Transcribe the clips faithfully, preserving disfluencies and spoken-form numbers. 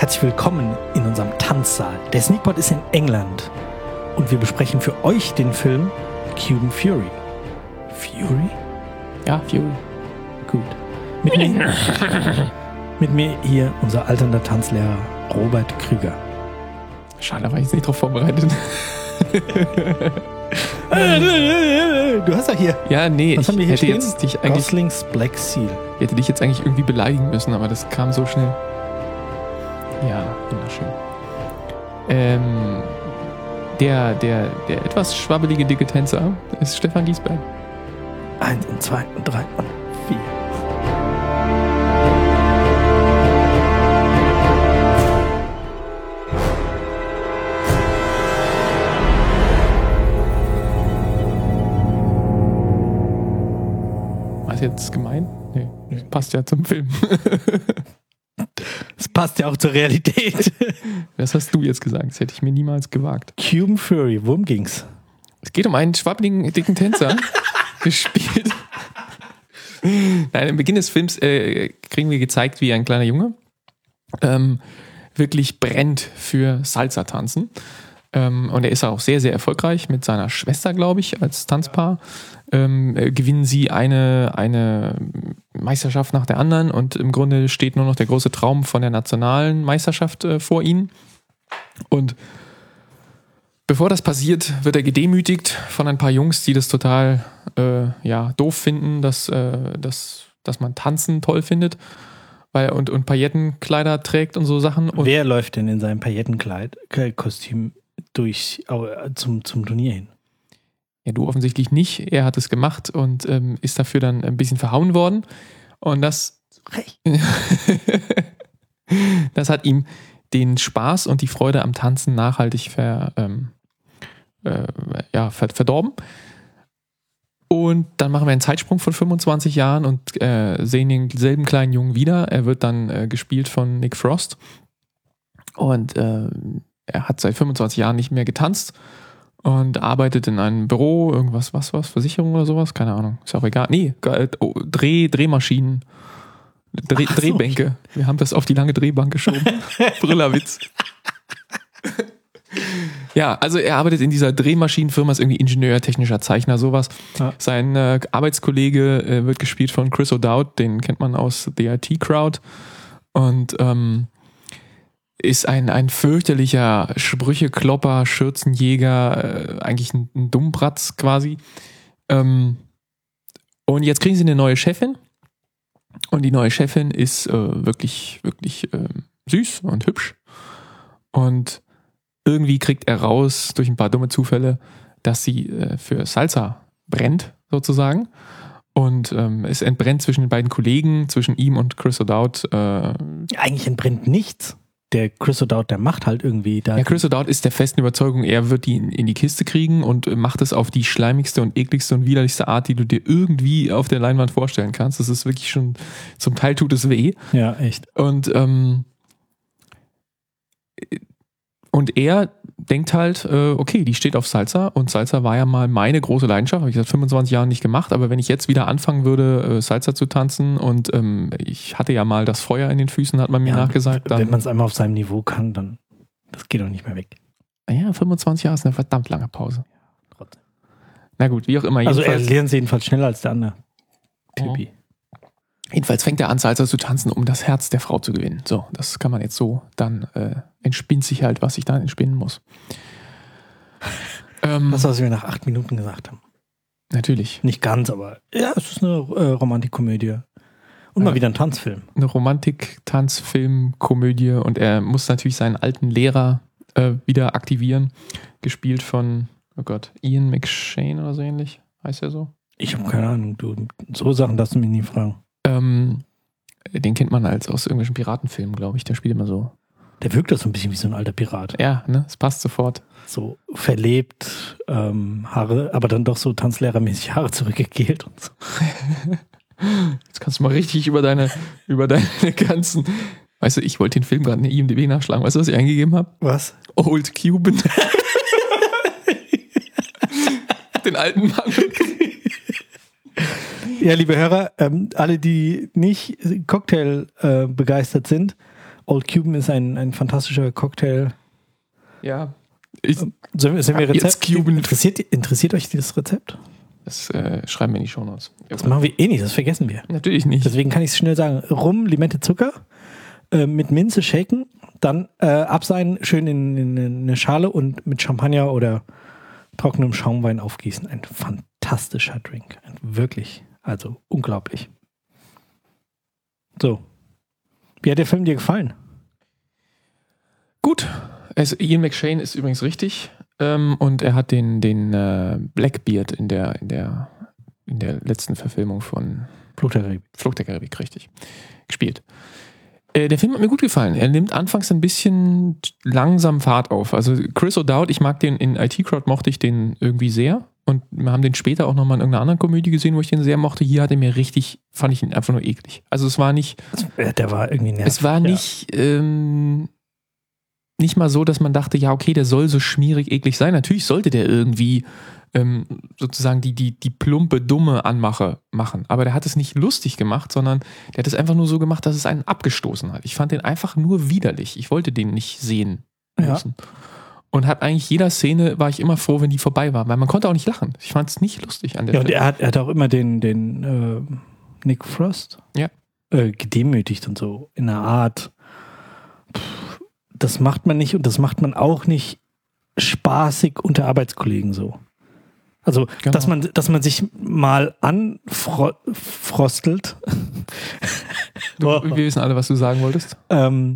Herzlich willkommen in unserem Tanzsaal. Der Sneakpot ist in England und wir besprechen für euch den Film Cuban Fury. Fury? Ja, Fury. Gut. Mit mir, mit mir hier unser alternder Tanzlehrer Robert Krüger. Schade, da war ich jetzt nicht drauf vorbereitet. Du hast ja hier. Ja, nee, Was ich haben wir hier hätte stehen? jetzt dich eigentlich, Goslings Black Seal. ich hätte dich jetzt eigentlich irgendwie beleidigen müssen, aber das kam so schnell. Ja, wunderschön. Ähm, der, der, der etwas schwabbelige dicke Tänzer ist Stefan Giesberg. Eins und zwei und drei und vier. War das jetzt gemein? Nee, das passt ja zum Film. Das passt ja auch zur Realität. Das hast du jetzt gesagt, das hätte ich mir niemals gewagt. Cuban Fury, worum ging's? Es geht um einen schwabbeligen dicken Tänzer, gespielt. Nein, im Beginn des Films äh, kriegen wir gezeigt, wie ein kleiner Junge ähm, wirklich brennt für Salsa-Tanzen. Ähm, und er ist auch sehr, sehr erfolgreich mit seiner Schwester, glaube ich, als Tanzpaar. Ähm, äh, gewinnen sie eine, eine Meisterschaft nach der anderen und im Grunde steht nur noch der große Traum von der nationalen Meisterschaft äh, vor ihnen. Und bevor das passiert, wird er gedemütigt von ein paar Jungs, die das total äh, ja, doof finden, dass, äh, dass, dass man Tanzen toll findet weil, und, und Paillettenkleider trägt und so Sachen. Und Wer läuft denn in seinem Paillettenkleid, äh, Kostüm durch, äh, zum, zum Turnier hin? ja, du offensichtlich nicht. Er hat es gemacht und ähm, ist dafür dann ein bisschen verhauen worden. Und das, das hat ihm den Spaß und die Freude am Tanzen nachhaltig ver, ähm, äh, ja, verdorben. Und dann machen wir einen Zeitsprung von fünfundzwanzig Jahren und äh, sehen denselben kleinen Jungen wieder. Er wird dann äh, gespielt von Nick Frost. Und äh, er hat seit fünfundzwanzig Jahren nicht mehr getanzt und arbeitet in einem Büro, irgendwas, was, was, Versicherung oder sowas, keine Ahnung, ist auch egal. Nee, oh, Dreh, Drehmaschinen, Dreh, Ach so. Drehbänke. Wir haben das auf die lange Drehbank geschoben. Brillerwitz. Ja, also er arbeitet in dieser Drehmaschinenfirma, ist irgendwie Ingenieur, technischer Zeichner, sowas. Ja. Sein äh, Arbeitskollege äh, wird gespielt von Chris O'Dowd, den kennt man aus The I T-Crowd. Und ähm, ist ein, ein fürchterlicher Sprücheklopper, Schürzenjäger, äh, eigentlich ein, ein Dummbratz quasi. Ähm, und jetzt kriegen sie eine neue Chefin. Und die neue Chefin ist äh, wirklich, wirklich äh, süß und hübsch. Und irgendwie kriegt er raus, durch ein paar dumme Zufälle, dass sie äh, für Salsa brennt, sozusagen. Und ähm, es entbrennt zwischen den beiden Kollegen, zwischen ihm und Chris O'Dowd. Äh, Eigentlich entbrennt nichts. Der Chris O'Dowd, der macht halt irgendwie da. ja, Chris O'Dowd ist der festen Überzeugung, er wird die in, in die Kiste kriegen und macht es auf die schleimigste und ekligste und widerlichste Art, die du dir irgendwie auf der Leinwand vorstellen kannst. Das ist wirklich schon, zum Teil tut es weh. Ja, echt. Und, ähm, und er denkt halt, äh, okay, die steht auf Salsa und Salsa war ja mal meine große Leidenschaft, habe ich seit fünfundzwanzig Jahren nicht gemacht, aber wenn ich jetzt wieder anfangen würde, äh, Salsa zu tanzen und ähm, ich hatte ja mal das Feuer in den Füßen, hat man mir Ja, nachgesagt. Dann, wenn man es einmal auf seinem Niveau kann, dann das geht doch nicht mehr weg. ja, fünfundzwanzig Jahre ist eine verdammt lange Pause. Trotzdem. Na gut, wie auch immer. Also er Jedenfalls, lernt es jedenfalls schneller als der andere Typi. jedenfalls fängt er an, Salsa zu tanzen, um das Herz der Frau zu gewinnen. So, das kann man jetzt so, dann äh, entspinnt sich halt, was sich dann entspinnen muss. ähm, Das, was wir nach acht Minuten gesagt haben. natürlich. Nicht ganz, aber ja, es ist eine äh, Romantikkomödie. Und mal Ja. wieder ein Tanzfilm. Eine Romantik, Tanzfilm, Komödie und er muss natürlich seinen alten Lehrer äh, wieder aktivieren. Gespielt von, oh Gott, Ian McShane oder so ähnlich. Heißt er so? Ich habe keine Ahnung, du, so Sachen darfst du mich nie fragen. Ähm, den kennt man als aus irgendwelchen Piratenfilmen, glaube ich. Der spielt immer so. Der wirkt doch so ein bisschen wie so ein alter Pirat. Ja, ne? Es passt sofort. So verlebt, ähm, Haare, aber dann doch so tanzlehrermäßig Haare zurückgegelt und so. Jetzt kannst du mal richtig über deine, über deine ganzen. Weißt du, ich wollte den Film gerade in der I M D B nachschlagen. Weißt du, was ich eingegeben habe? Was? Old Cuban. Den alten Mann. Ja, liebe Hörer, ähm, alle, die nicht Cocktail äh, begeistert sind Old Cuban ist ein, ein fantastischer Cocktail. Ja. Ich, Sollen wir, sollen wir jetzt Rezept? Cuban. Interessiert, interessiert euch dieses Rezept? Das äh, schreiben wir in die Shownotes. Das machen wir eh nicht, das vergessen wir. Natürlich nicht. Deswegen kann ich es schnell sagen. Rum, Limette, Zucker, äh, mit Minze shaken, dann äh, abseihen, schön in, in, in eine Schale und mit Champagner oder trockenem Schaumwein aufgießen. Ein fantastischer Drink. Ein wirklich, also unglaublich. So. Wie hat der Film dir gefallen? Gut. Also Ian McShane ist übrigens richtig. Ähm, und er hat den, den äh, Blackbeard in der, in, der, in der letzten Verfilmung von Fluch der Karibik. Fluch der Karibik, richtig, gespielt. Äh, der Film hat mir gut gefallen. Er nimmt anfangs ein bisschen langsam Fahrt auf. Also Chris O'Dowd, ich mag den, in I T Crowd mochte ich den irgendwie sehr. Und wir haben den später auch nochmal in irgendeiner anderen Komödie gesehen, wo ich den sehr mochte. Hier hat er mir richtig, fand ich ihn einfach nur eklig. Also es war nicht... Der war irgendwie nervig. Es war nicht... Ja. Ähm, nicht mal so, dass man dachte, ja okay, der soll so schmierig eklig sein. Natürlich sollte der irgendwie ähm, sozusagen die, die, die plumpe, dumme Anmache machen. Aber der hat es nicht lustig gemacht, sondern der hat es einfach nur so gemacht, dass es einen abgestoßen hat. Ich fand den einfach nur widerlich. Ich wollte den nicht sehen müssen. Ja. Und hat eigentlich jeder Szene, war ich immer froh, wenn die vorbei war. Weil man konnte auch nicht lachen. Ich fand es nicht lustig an der Ja, Stelle. und er hat, er hat auch immer den, den äh, Nick Frost ja. äh, gedemütigt und so. In einer Art... Pff, das macht man nicht und das macht man auch nicht spaßig unter Arbeitskollegen so. Also, genau. dass man, dass man sich mal anfrostelt. Du, wir wissen alle, was du sagen wolltest. Ähm,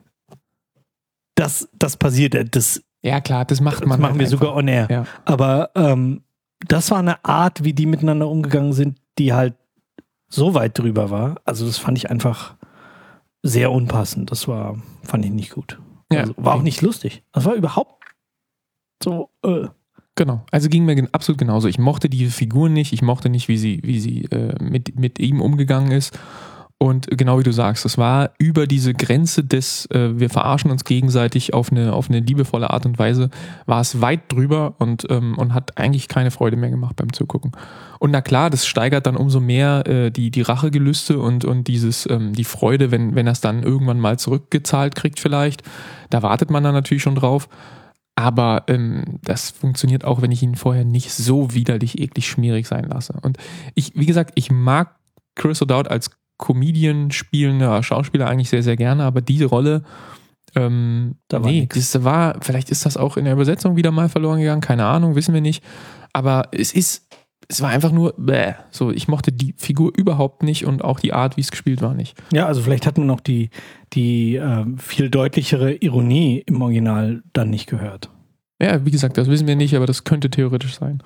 das, das passiert. Das, ja, klar, das macht man. Das machen halt wir einfach. sogar on air. Ja. Aber ähm, das war eine Art, wie die miteinander umgegangen sind, die halt so weit drüber war. Also, das fand ich einfach sehr unpassend. Das war, fand ich nicht gut. Ja. Also, war auch nicht lustig. Das war überhaupt so, äh. Genau. Also ging mir gen- absolut genauso. Ich mochte die Figur nicht. Ich mochte nicht, wie sie, wie sie äh, mit, mit ihm umgegangen ist. Und genau wie du sagst, es war über diese Grenze des, äh, wir verarschen uns gegenseitig auf eine, auf eine liebevolle Art und Weise, war es weit drüber und, ähm, und hat eigentlich keine Freude mehr gemacht beim Zugucken. Und na klar, das steigert dann umso mehr äh, die, die Rachegelüste und, und dieses, ähm, die Freude, wenn, wenn er es dann irgendwann mal zurückgezahlt kriegt vielleicht. Da wartet man dann natürlich schon drauf. Aber ähm, das funktioniert auch, wenn ich ihn vorher nicht so widerlich, eklig, schmierig sein lasse. Und ich, wie gesagt, ich mag Chris O'Dowd als Comedian spielender Schauspieler eigentlich sehr, sehr gerne, aber diese Rolle, ähm, da war nee, nix. das war, vielleicht ist das auch in der Übersetzung wieder mal verloren gegangen, keine Ahnung, wissen wir nicht. Aber es ist, es war einfach nur, bäh, so, ich mochte die Figur überhaupt nicht und auch die Art, wie es gespielt war, nicht. Ja, also vielleicht hat man noch die, die äh, viel deutlichere Ironie im Original dann nicht gehört. Ja, wie gesagt, das wissen wir nicht, aber das könnte theoretisch sein.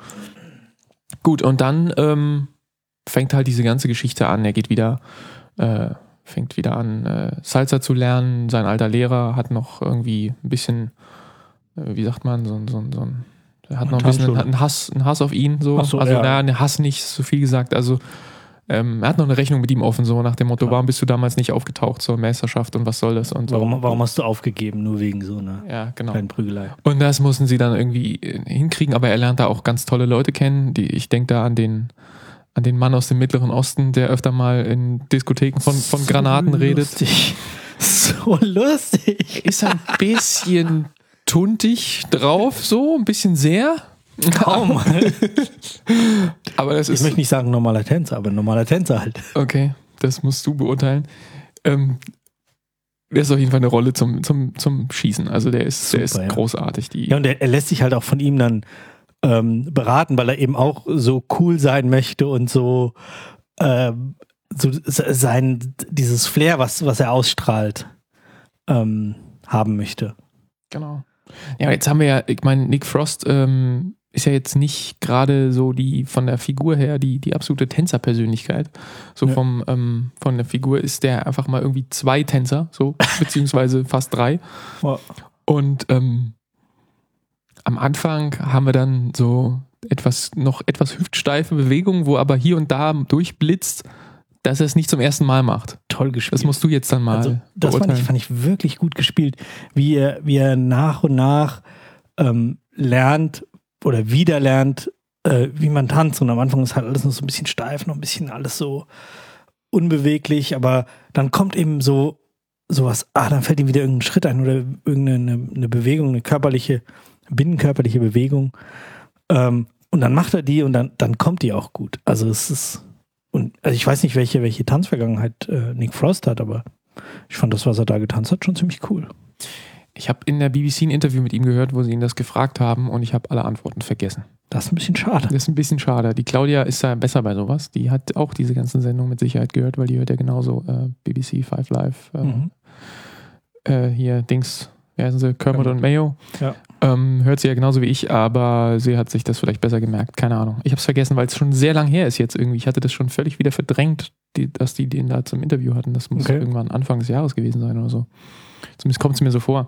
Gut, und dann ähm, fängt halt diese ganze Geschichte an. Er geht wieder, äh, fängt wieder an, äh, Salsa zu lernen. Sein alter Lehrer hat noch irgendwie ein bisschen, äh, wie sagt man, so, so, so ein, er hat noch ein bisschen einen Hass, einen Hass auf ihn. So. Ach so, also, ja. naja, ne Hass nicht, so viel gesagt. Also, ähm, er hat noch eine Rechnung mit ihm offen, so nach dem Motto, Ja. warum bist du damals nicht aufgetaucht zur Meisterschaft und was soll das? Und so. Warum, warum hast du aufgegeben? Nur wegen so einer Ja, genau. kleinen Prügelei. Und das mussten sie dann irgendwie hinkriegen, aber er lernt da auch ganz tolle Leute kennen. Die, ich denke da an den, an den Mann aus dem Mittleren Osten, der öfter mal in Diskotheken von, von So Granaten redet. lustig. So lustig. Ist ein bisschen tuntig drauf, so, ein bisschen sehr. Kaum. Aber das Ich ist. möchte nicht sagen normaler Tänzer, aber normaler Tänzer halt. Okay, das musst du beurteilen. Ähm, der ist auf jeden Fall eine Rolle zum, zum, zum Schießen. Also der ist, Super, der ist ja. großartig. Die, Ja, und er, er lässt sich halt auch von ihm dann ähm, beraten, weil er eben auch so cool sein möchte und so, ähm, so sein, dieses Flair, was, was er ausstrahlt, ähm, haben möchte. Genau. Ja, jetzt haben wir ja, ich meine, Nick Frost ähm, ist ja jetzt nicht gerade so die von der Figur her die, die absolute Tänzerpersönlichkeit. So Ja. vom ähm, von der Figur ist der einfach mal irgendwie zwei Tänzer, so beziehungsweise fast drei. Ja. Und ähm, am Anfang haben wir dann so etwas noch etwas hüftsteife Bewegungen, wo aber hier und da durchblitzt, dass er es nicht zum ersten Mal macht. Toll gespielt. Das musst du jetzt dann mal Also, das fand beurteilen. ich, fand ich wirklich gut gespielt, wie er, wie er nach und nach ähm, lernt oder wieder lernt, äh, wie man tanzt. Und am Anfang ist halt alles noch so ein bisschen steif, noch ein bisschen alles so unbeweglich, aber dann kommt eben so, sowas, ah, dann fällt ihm wieder irgendein Schritt ein oder irgendeine eine Bewegung, eine körperliche, binnenkörperliche Bewegung. Ähm, und dann macht er die und dann, dann kommt die auch gut. Also es ist, und also ich weiß nicht, welche, welche Tanzvergangenheit äh, Nick Frost hat, aber ich fand das, was er da getanzt hat, schon ziemlich cool. Ich habe in der B B C ein Interview mit ihm gehört, wo sie ihn das gefragt haben und ich habe alle Antworten vergessen. Das ist ein bisschen schade. Das ist ein bisschen schade. Die Claudia ist da besser bei sowas. Die hat auch diese ganzen Sendungen mit Sicherheit gehört, weil die hört ja genauso äh, B B C, Five Live, äh, Mhm. äh, hier Dings, wie heißen sie, Kermit und Mayo. Ja. Ähm, hört sie ja genauso wie ich, aber sie hat sich das vielleicht besser gemerkt. Keine Ahnung. Ich habe es vergessen, weil es schon sehr lang her ist jetzt irgendwie. Ich hatte das schon völlig wieder verdrängt, die, dass die den da zum Interview hatten. Das muss Okay. irgendwann Anfang des Jahres gewesen sein oder so. Zumindest kommt es mir so vor.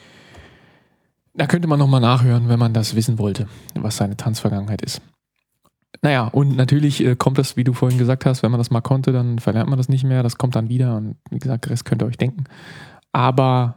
Da könnte man nochmal nachhören, wenn man das wissen wollte, was seine Tanzvergangenheit ist. Naja, und natürlich äh, kommt das, wie du vorhin gesagt hast, wenn man das mal konnte, dann verlernt man das nicht mehr. Das kommt dann wieder und wie gesagt, das könnt ihr euch denken. Aber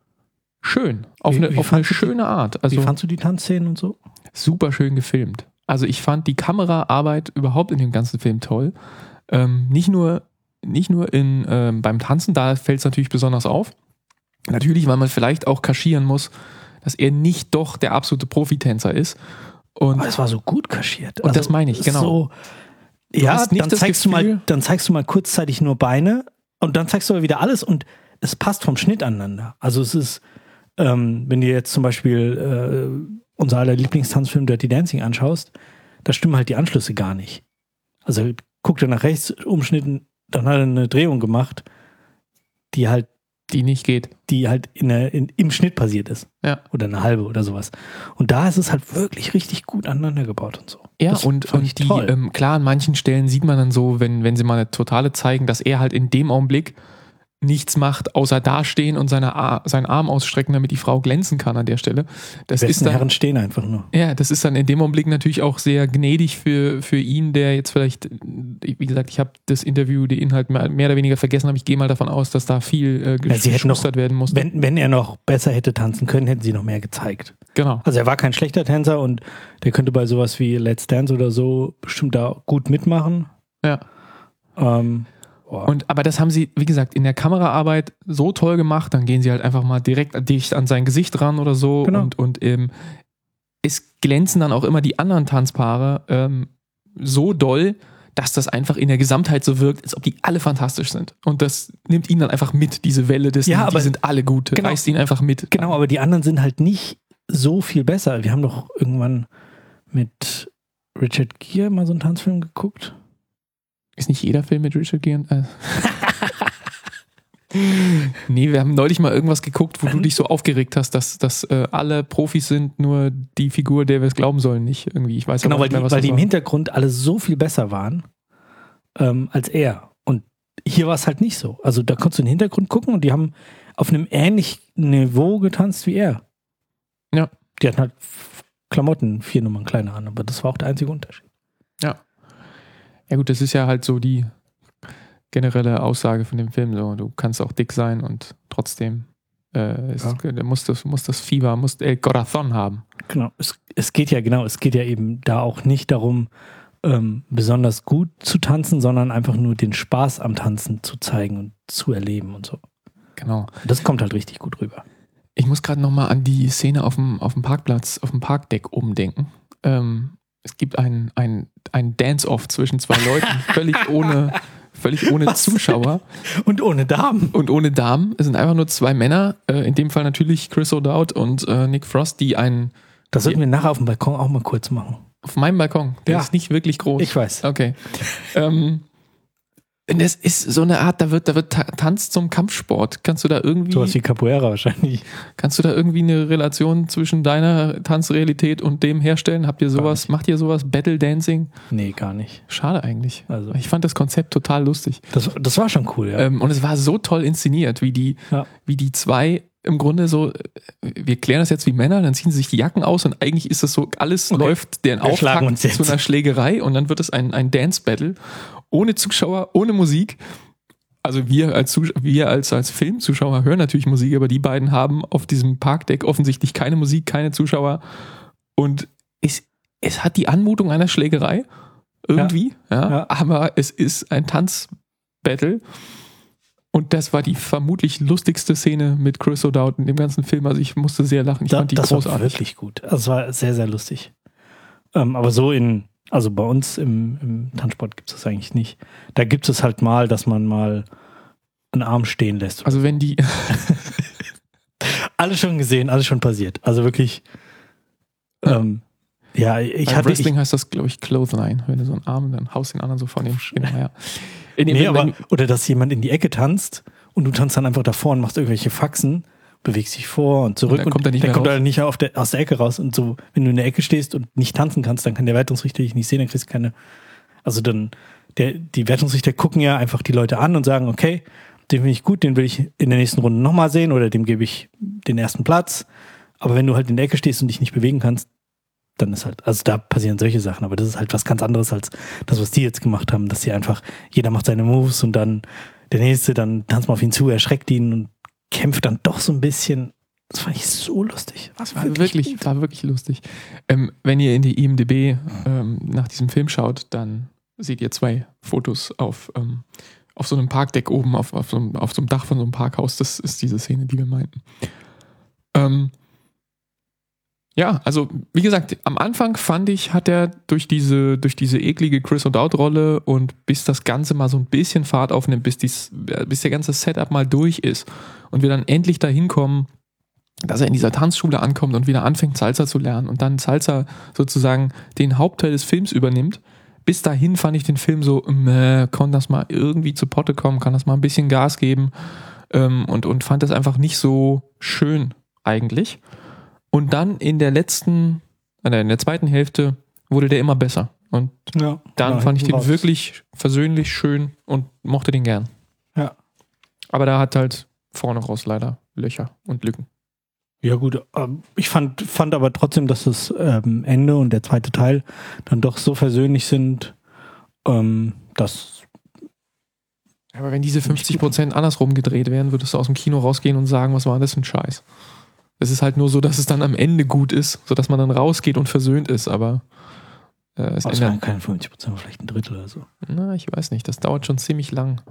schön, auf Wie- eine, wie auf eine fandst du die- schöne Art. Also Wie fandst du die Tanzszenen und so? super schön gefilmt. Also ich fand die Kameraarbeit überhaupt in dem ganzen Film toll. Ähm, nicht nur, nicht nur in, ähm, beim Tanzen, da fällt es natürlich besonders auf. Natürlich, weil man vielleicht auch kaschieren muss, dass er nicht doch der absolute Profitänzer ist. Und Aber es war so gut kaschiert. Und das meine ich, genau. So, Du ja, hast nicht dann das zeigst, du Gefühl- mal, dann zeigst du mal kurzzeitig nur Beine und dann zeigst du aber wieder alles und es passt vom Schnitt aneinander. Also es ist, ähm, wenn du jetzt zum Beispiel äh, unser aller Lieblingstanzfilm Dirty Dancing anschaust, da stimmen halt die Anschlüsse gar nicht. Also guckt er nach rechts, umschnitten, dann hat er eine Drehung gemacht, die halt die nicht geht. die halt in der, in, im Schnitt passiert ist. Ja. Oder eine halbe oder sowas. Und da ist es halt wirklich richtig gut aneinander gebaut und so. Ja, Das und, fand ich und die, toll. ähm, klar, an manchen Stellen sieht man dann so, wenn, wenn sie mal eine Totale zeigen, dass er halt in dem Augenblick nichts macht, außer dastehen und seine Ar- seinen Arm ausstrecken, damit die Frau glänzen kann an der Stelle. Das Die ist besten dann, Herren stehen einfach nur. ja, das ist dann in dem Augenblick natürlich auch sehr gnädig für, für ihn, der jetzt vielleicht, wie gesagt, ich habe das Interview, den Inhalt mehr, mehr oder weniger vergessen, aber ich gehe mal davon aus, dass da viel äh, Ja, sie hätten noch- geschustert werden musste. Wenn, wenn er noch besser hätte tanzen können, hätten sie noch mehr gezeigt. Genau. Also er war kein schlechter Tänzer und der könnte bei sowas wie Let's Dance oder so bestimmt da gut mitmachen. Ja. Ähm, boah. Und, aber das haben sie, wie gesagt, in der Kameraarbeit so toll gemacht, dann gehen sie halt einfach mal direkt dicht an sein Gesicht ran oder so Genau. und, und ähm, es glänzen dann auch immer die anderen Tanzpaare ähm, so doll, dass das einfach in der Gesamtheit so wirkt, als ob die alle fantastisch sind. Und das nimmt ihn dann einfach mit, diese Welle des, Ja, die aber- sind alle gut, Genau. reißt ihn einfach mit. Genau, aber die anderen sind halt nicht so viel besser. Wir haben doch irgendwann mit Richard Gere mal so einen Tanzfilm geguckt. Ist nicht jeder Film mit Richard Gere? Äh. Nee, wir haben neulich mal irgendwas geguckt, wo du dich so aufgeregt hast, dass, dass äh, alle Profis sind, nur die Figur, der wir es glauben sollen, nicht irgendwie. Ich weiß Genau, aber weil nicht die, mehr, was weil das die im war. Hintergrund alle so viel besser waren ähm, als er. Und hier war es halt nicht so. Also da konntest du in den Hintergrund gucken und die haben auf einem ähnlichen Niveau getanzt wie er. Ja. Die hatten halt Klamotten vier Nummern kleiner an, aber das war auch der einzige Unterschied. Ja gut, das ist ja halt so die generelle Aussage von dem Film. So, du kannst auch dick sein und trotzdem äh, ist, Ja. muss, das, muss das Fieber, muss El Corazon haben. Genau, es, es geht ja genau, es geht ja eben da auch nicht darum, ähm, besonders gut zu tanzen, sondern einfach nur den Spaß am Tanzen zu zeigen und zu erleben und so. Genau. Das kommt halt richtig gut rüber. Ich muss gerade nochmal an die Szene auf dem, auf dem Parkplatz, auf dem Parkdeck umdenken. Ähm, es gibt ein, ein, ein Dance-Off zwischen zwei Leuten, völlig ohne, völlig ohne Was? Zuschauer Und ohne Damen. und ohne Damen. Es sind einfach nur zwei Männer, äh, in dem Fall natürlich Chris O'Dowd und äh, Nick Frost, die einen Das sollten wir nachher auf dem Balkon auch mal kurz machen. auf meinem Balkon, der Ja. ist nicht wirklich groß. Ich weiß. Okay. ähm, das ist so eine Art, da wird, da wird Ta- Tanz zum Kampfsport. Kannst du da irgendwie, Sowas wie Capoeira wahrscheinlich. kannst du da irgendwie eine Relation zwischen deiner Tanzrealität und dem herstellen? Habt ihr sowas, macht ihr sowas? Battle Dancing? Nee, gar nicht. Schade eigentlich. Also. Ich fand das Konzept total lustig. Das, das war schon cool, ja. Ähm, und es war so toll inszeniert, wie die, Ja. wie die zwei im Grunde so, äh, wir klären das jetzt wie Männer, dann ziehen sie sich die Jacken aus und eigentlich ist das so, alles Okay. läuft deren Wir schlagen Auftakt uns jetzt. zu einer Schlägerei und dann wird es ein, ein Dance-Battle ohne Zuschauer, ohne Musik. Also wir als, Zus- wir als, als Filmzuschauer hören natürlich Musik, aber die beiden haben auf diesem Parkdeck offensichtlich keine Musik, keine Zuschauer und es, es hat die Anmutung einer Schlägerei irgendwie, ja, Ja. aber es ist ein Tanzbattle Und das war die vermutlich lustigste Szene mit Chris O'Dowd in dem ganzen Film. Also ich musste sehr lachen. Ich da, fand die das großartig. war wirklich gut. Also es war sehr, sehr lustig. Ähm, aber so in, also bei uns im, im Tanzsport gibt es das eigentlich nicht. Da gibt es halt mal, dass man mal einen Arm stehen lässt. Also wenn die... Alles schon gesehen, alles schon passiert. Also wirklich... Ähm, ja, ich Beim hatte... Wrestling ich, heißt das, glaube ich, Clothesline. Wenn du so einen Arm, dann haust den anderen so von dem... Genau, ja. In dem, nee, wenn, aber, wenn, oder dass jemand in die Ecke tanzt und du tanzt dann einfach davor und machst irgendwelche Faxen, bewegst dich vor und zurück und dann kommt er nicht der mehr kommt raus. er nicht auf der, aus der Ecke raus. Und so, wenn du in der Ecke stehst und nicht tanzen kannst, dann kann der Wertungsrichter dich nicht sehen, dann kriegst du keine... Also dann, der, die Wertungsrichter gucken ja einfach die Leute an und sagen, okay, den finde ich gut, den will ich in der nächsten Runde nochmal sehen oder dem gebe ich den ersten Platz. Aber wenn du halt in der Ecke stehst und dich nicht bewegen kannst, dann ist halt, also da passieren solche Sachen, aber das ist halt was ganz anderes als das, was die jetzt gemacht haben, dass sie einfach, jeder macht seine Moves und dann der Nächste, dann tanzt man auf ihn zu, erschreckt ihn und kämpft dann doch so ein bisschen. Das fand ich so lustig. Das war wirklich, wirklich war wirklich lustig. Ähm, wenn ihr in die I M D B ähm, nach diesem Film schaut, dann seht ihr zwei Fotos auf, ähm, auf so einem Parkdeck oben, auf, auf, so einem, auf so einem Dach von so einem Parkhaus. Das ist diese Szene, die wir meinten. Ähm, Ja, also wie gesagt, am Anfang fand ich, hat er durch diese, durch diese eklige Chris O'Dowd-Rolle und bis das Ganze mal so ein bisschen Fahrt aufnimmt, bis, dies, bis der ganze Setup mal durch ist und wir dann endlich dahin kommen, dass er in dieser Tanzschule ankommt und wieder anfängt Salsa zu lernen und dann Salsa sozusagen den Hauptteil des Films übernimmt. Bis dahin fand ich den Film so, meh, kann das mal irgendwie zu Potte kommen, kann das mal ein bisschen Gas geben ähm, und, und fand das einfach nicht so schön eigentlich. Und dann in der letzten, in der zweiten Hälfte wurde der immer besser. Und Ja, dann ja, fand ich den raus. wirklich versöhnlich schön und mochte den gern. Ja. Aber da hat halt vorne raus leider Löcher und Lücken. Ja gut, ähm, ich fand, fand aber trotzdem, dass das ähm, Ende und der zweite Teil dann doch so versöhnlich sind, ähm, dass... Aber wenn diese fünfzig Prozent andersrum gedreht wären, würdest du aus dem Kino rausgehen und sagen, was war das für ein Scheiß? Es ist halt nur so, dass es dann am Ende gut ist, sodass man dann rausgeht und versöhnt ist, aber äh, es Es ändert. waren keine fünfzig Prozent, vielleicht ein Drittel oder so. Na, ich weiß nicht, das dauert schon ziemlich lang.